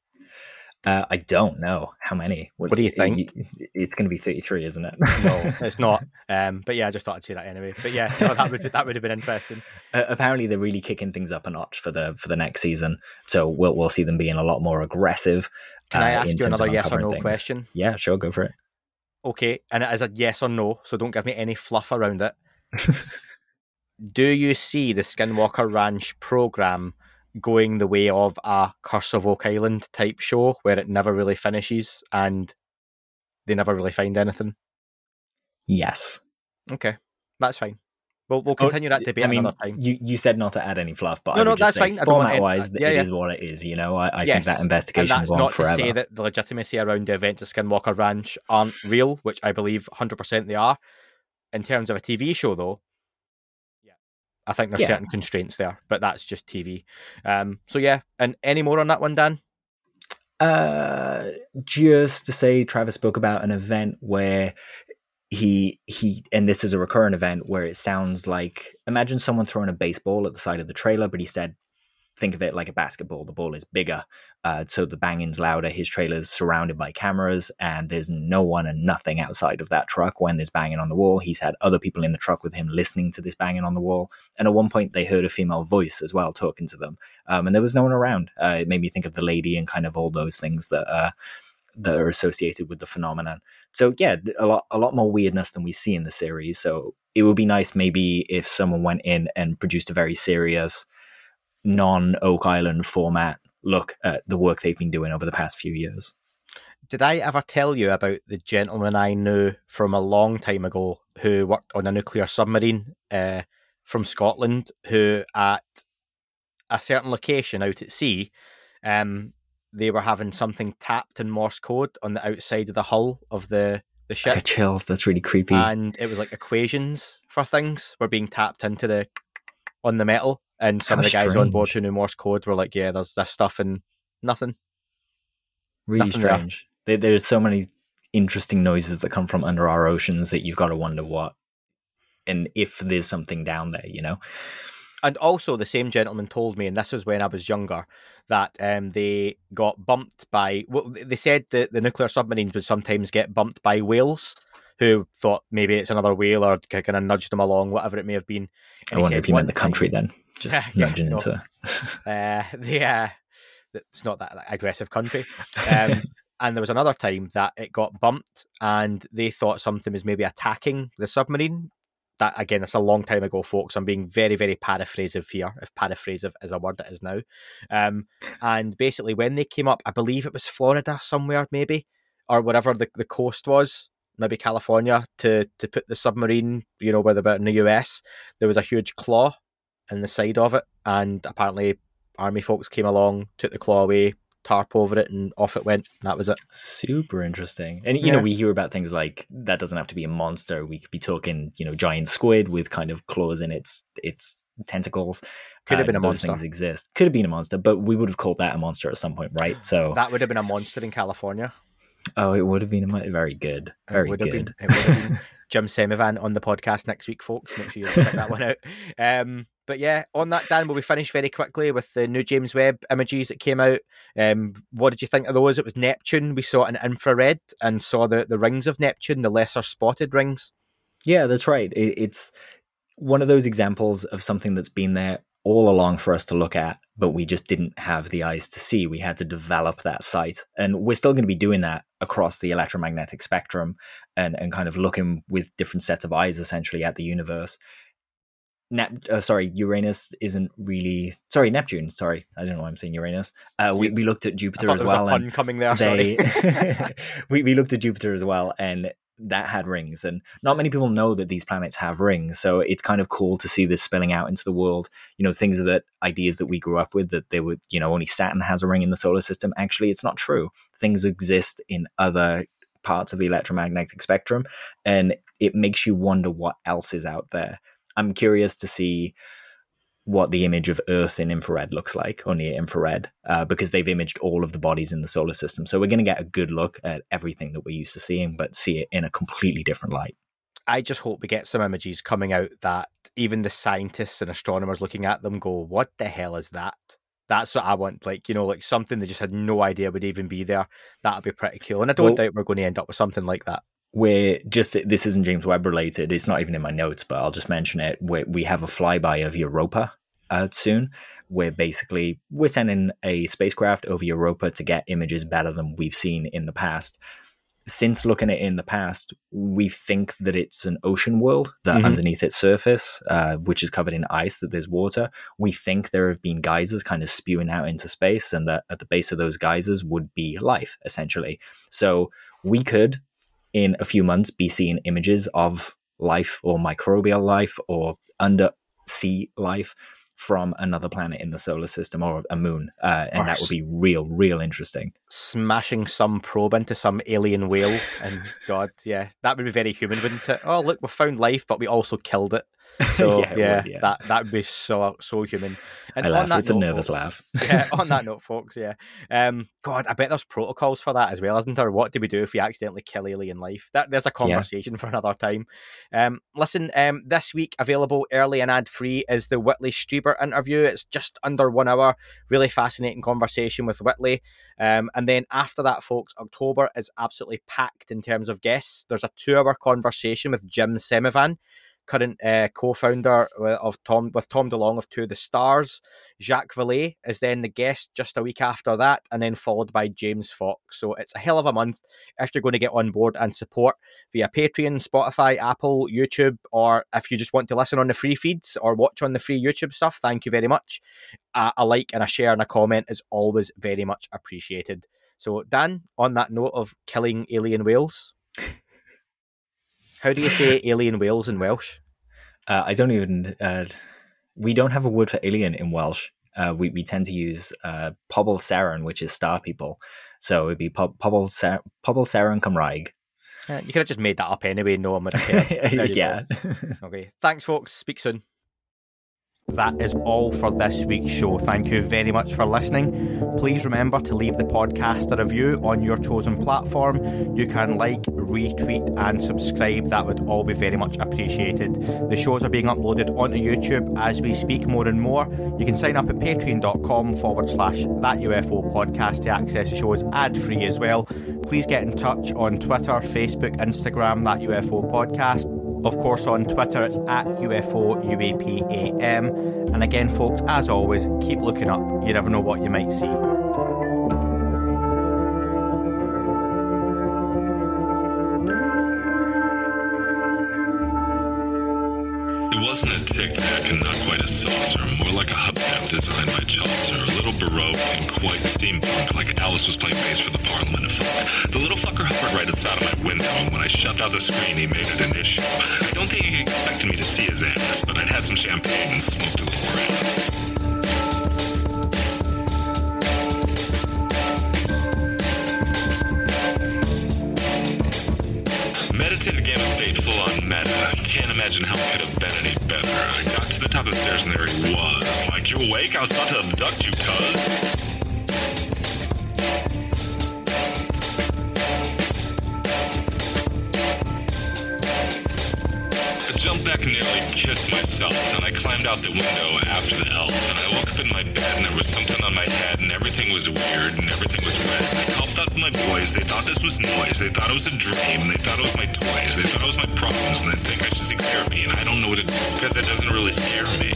I don't know how many. What do you think? It's going to be 33, isn't it? No, it's not. But yeah, I just thought I'd say that anyway. But yeah, that would have been interesting. Apparently, they're really kicking things up a notch for the next season, so we'll see them being a lot more aggressive. Can I ask you another yes or no question? Yeah, sure, go for it. Okay, and it is a yes or no, so don't give me any fluff around it. Do you see the Skinwalker Ranch program going the way of a Curse of Oak Island type show where it never really finishes and they never really find anything? Yes. Okay, that's fine. We'll continue that debate another time. You said not to add any fluff, but no, that's fine. Format-wise, it is what it is. I think that investigation will go on forever. And that's not to say that the legitimacy around the events of Skinwalker Ranch aren't real, which I believe 100% they are. In terms of a TV show, though, I think there's certain constraints there, but that's just TV. So yeah, and any more on that one, Dan? Just to say, Travis spoke about an event where he and this is a recurrent event where it sounds like, imagine someone throwing a baseball at the side of the trailer, but he said, think of it like a basketball. The ball is bigger, so the banging's louder. His trailer's surrounded by cameras, and there's no one and nothing outside of that truck when there's banging on the wall. He's had other people in the truck with him listening to this banging on the wall, and at one point they heard a female voice as well talking to them, and there was no one around. It made me think of The Lady and kind of all those things that are associated with the phenomenon. So yeah, a lot more weirdness than we see in the series. So it would be nice maybe if someone went in and produced a very serious non-Oak Island format look at the work they've been doing over the past few years. Did I ever tell you about the gentleman I knew from a long time ago who worked on a nuclear submarine from Scotland, who at a certain location out at sea, they were having something tapped in Morse code on the outside of the hull of the ship. I got chills. That's really creepy. And it was like equations for things were being tapped into on the metal. And some of the guys on board who knew Morse code were like, yeah, there's this stuff and nothing. Really nothing strange. There's so many interesting noises that come from under our oceans that you've got to wonder what and if there's something down there, you know? And also the same gentleman told me, and this was when I was younger, that they got bumped by, well, they said that the nuclear submarines would sometimes get bumped by whales who thought maybe it's another whale or kind of nudged them along, whatever it may have been. And I wonder if you meant the country then, just nudging into... It's not that aggressive country. And there was another time that it got bumped and they thought something was maybe attacking the submarine. That, again, it's a long time ago, folks. I'm being very, very paraphrasive here, if paraphrasive is a word that is now. And basically, when they came up, I believe it was Florida somewhere, maybe, or wherever the coast was, maybe California, to put the submarine, you know, where they were in the US, there was a huge claw in the side of it. And apparently, army folks came along, took the claw away, tarp over it, and off it went. And that was it. Super interesting. And you know, we hear about things like that doesn't have to be a monster. We could be talking, you know, giant squid with kind of claws in its tentacles. Could have been a those monster. Things exist. Could have been a monster, but we would have called that a monster at some point, right? So that would have been a monster in California. Oh, it would have been very good. Very good. It would have been Jim Semivan on the podcast next week, folks. Make sure you check that one out. But yeah, on that, Dan, will we finish very quickly with the new James Webb images that came out? What did you think of those? It was Neptune. We saw it in infrared and saw the rings of Neptune, the lesser spotted rings. Yeah, that's right. It's one of those examples of something that's been there all along for us to look at, but we just didn't have the eyes to see. We had to develop that sight. And we're still going to be doing that across the electromagnetic spectrum and kind of looking with different sets of eyes, essentially, at the universe. Uranus isn't really... Neptune. Sorry, I don't know why I'm saying Uranus. We looked at Jupiter as well. There was a pun coming there, sorry. we looked at Jupiter as well, and that had rings. And not many people know that these planets have rings, so it's kind of cool to see this spilling out into the world. You know, ideas that we grew up with, that they would, you know, only Saturn has a ring in the solar system. Actually, it's not true. Things exist in other parts of the electromagnetic spectrum, and it makes you wonder what else is out there. I'm curious to see what the image of Earth in infrared looks like, or near infrared, because they've imaged all of the bodies in the solar system. So we're going to get a good look at everything that we're used to seeing, but see it in a completely different light. I just hope we get some images coming out that even the scientists and astronomers looking at them go, what the hell is that? That's what I want. Like, you know, like something they just had no idea would even be there. That'd be pretty cool. And I don't doubt we're going to end up with something like that. This isn't James Webb related. It's not even in my notes, but I'll just mention it. We have a flyby of Europa soon, where basically we're sending a spacecraft over Europa to get images better than we've seen in the past. Since looking at it in the past, we think that it's an ocean world, that underneath its surface, which is covered in ice, that there's water. We think there have been geysers kind of spewing out into space, and that at the base of those geysers would be life, essentially. So we could, in a few months, be seeing images of life or microbial life or undersea life from another planet in the solar system or a moon. And that would be real interesting. Smashing some probe into some alien whale. And God, yeah, that would be very human, wouldn't it? Oh, look, we found life, but we also killed it. So yeah, that would be so human. And I laugh. It's a nervous laugh. Yeah, on that note, folks. Yeah, God, I bet there's protocols for that as well, isn't there? What do we do if we accidentally kill alien life? There's a conversation for another time. Listen, this week available early and ad free is the Whitley Strieber interview. It's just under 1 hour. Really fascinating conversation with Whitley. And then after that, folks, October is absolutely packed in terms of guests. There's a 2-hour conversation with Jim Semivan, current co-founder of Tom DeLonge of To the Stars. Jacques Vallée is then the guest just a week after that, and then followed by James Fox. So it's a hell of a month if you're going to get on board and support via Patreon, Spotify, Apple, YouTube, or if you just want to listen on the free feeds or watch on the free YouTube stuff, thank you very much. A like and a share and a comment is always very much appreciated. So Dan, on that note of killing alien whales, how do you say alien whales in Welsh? I don't even... we don't have a word for alien in Welsh. we tend to use Pobl Seren, which is star people. So it'd be Pobl Seren Cymraeg. You could have just made that up anyway. No one would have cared. Yeah. Okay. Thanks, folks. Speak soon. That is all for this week's show. Thank you very much for listening. Please remember to leave the podcast a review on your chosen platform. You can like, retweet and subscribe. That would all be very much appreciated. The shows are being uploaded onto YouTube as we speak more and more. You can sign up at patreon.com/thatUFO podcast to access the shows ad-free as well. Please get in touch on Twitter, Facebook, Instagram, That UFO Podcast. Of course, on Twitter, it's at UFO UAPAM. And again, folks, as always, keep looking up. You never know what you might see. It wasn't a tic-tac and not quite a saucer, more like a hubcap designed by Chaucer, a little Baroque and quite steampunk, like Alice was playing bass for the Parliament of Folk. The little fucker hovered right outside of my window, and when I shoved out the screen, he made it an issue. I don't think he expected me to see his ass, but I'd had some champagne and smoked a little around. Meditate again with Fateful on Meta. Can't imagine how it could have been any better. I got to the top of the stairs and there he was. Like, you awake? I was about to abduct you, cuz. I jumped back and nearly kissed myself, and I climbed out the window after the elf, and I woke up in my bed and there was something on my head, and everything was weird, and everything was red. And I called out to my boys. They thought this was noise. They thought it was a dream. They thought it was my toys. They thought it was my problems, and they think I should seek therapy, and I don't know what to do because it doesn't really scare me.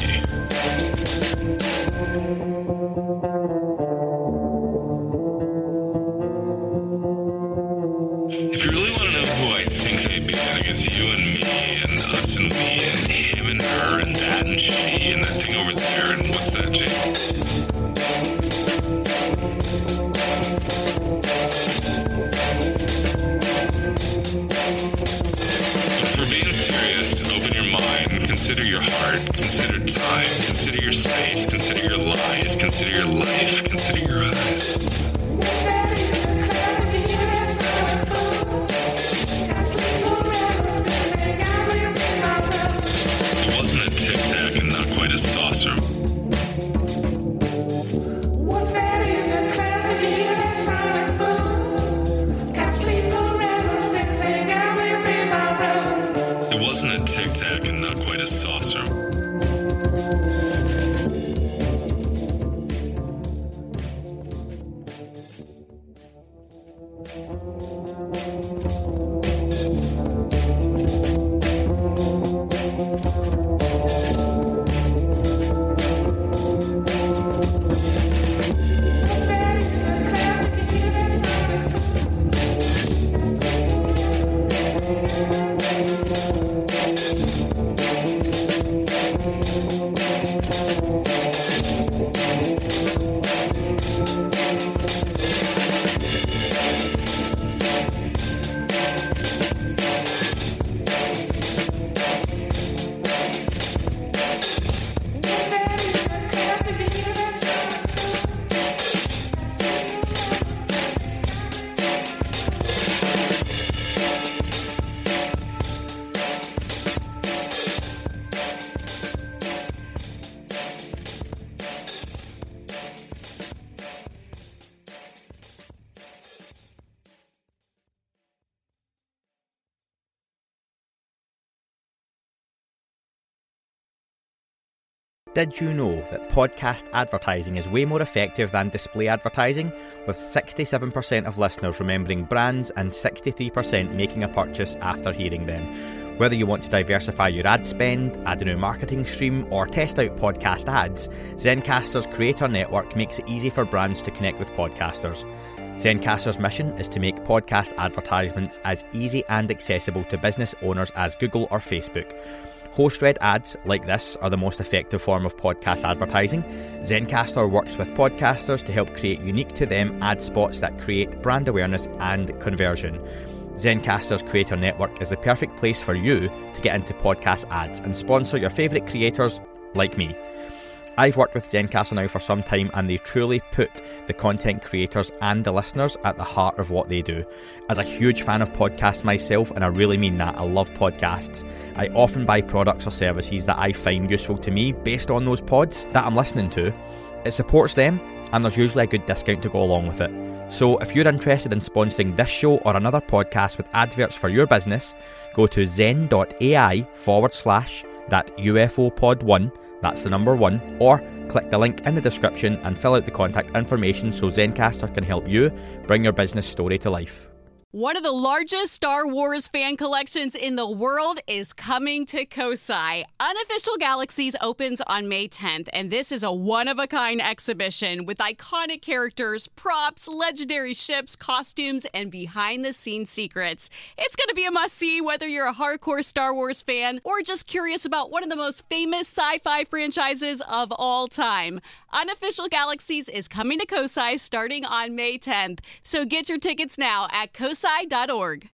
If you really want to know who I think I be, I think it's you and me and us and we and him and her and that and she and that thing over there and what's that, Jake? But if we're being serious, open your mind, consider your heart, consider time, consider your space, consider your lies, consider your life, consider your eyes. It wasn't a tic-tac and not quite a saucer. It wasn't a tic-tac and not quite a saucer. Did you know that podcast advertising is way more effective than display advertising, with 67% of listeners remembering brands and 63% making a purchase after hearing them? Whether you want to diversify your ad spend, add a new marketing stream, or test out podcast ads, Zencastr's Creator Network makes it easy for brands to connect with podcasters. Zencastr's mission is to make podcast advertisements as easy and accessible to business owners as Google or Facebook. Host-read ads like this are the most effective form of podcast advertising. Zencastr works with podcasters to help create unique to them ad spots that create brand awareness and conversion. Zencastr's Creator Network is the perfect place for you to get into podcast ads and sponsor your favourite creators like me. I've worked with Zencastr now for some time, and they truly put the content creators and the listeners at the heart of what they do. As a huge fan of podcasts myself, and I really mean that, I love podcasts, I often buy products or services that I find useful to me based on those pods that I'm listening to. It supports them, and there's usually a good discount to go along with it. So if you're interested in sponsoring this show or another podcast with adverts for your business, go to zen.ai/that UFO pod 1, that's the number 1, or click the link in the description and fill out the contact information so Zencastr can help you bring your business story to life. One of the largest Star Wars fan collections in the world is coming to Kosai. Unofficial Galaxies opens on May 10th, and this is a one-of-a-kind exhibition with iconic characters, props, legendary ships, costumes, and behind-the-scenes secrets. It's going to be a must-see whether you're a hardcore Star Wars fan or just curious about one of the most famous sci-fi franchises of all time. Unofficial Galaxies is coming to Kosai starting on May 10th, so get your tickets now at kosai.org.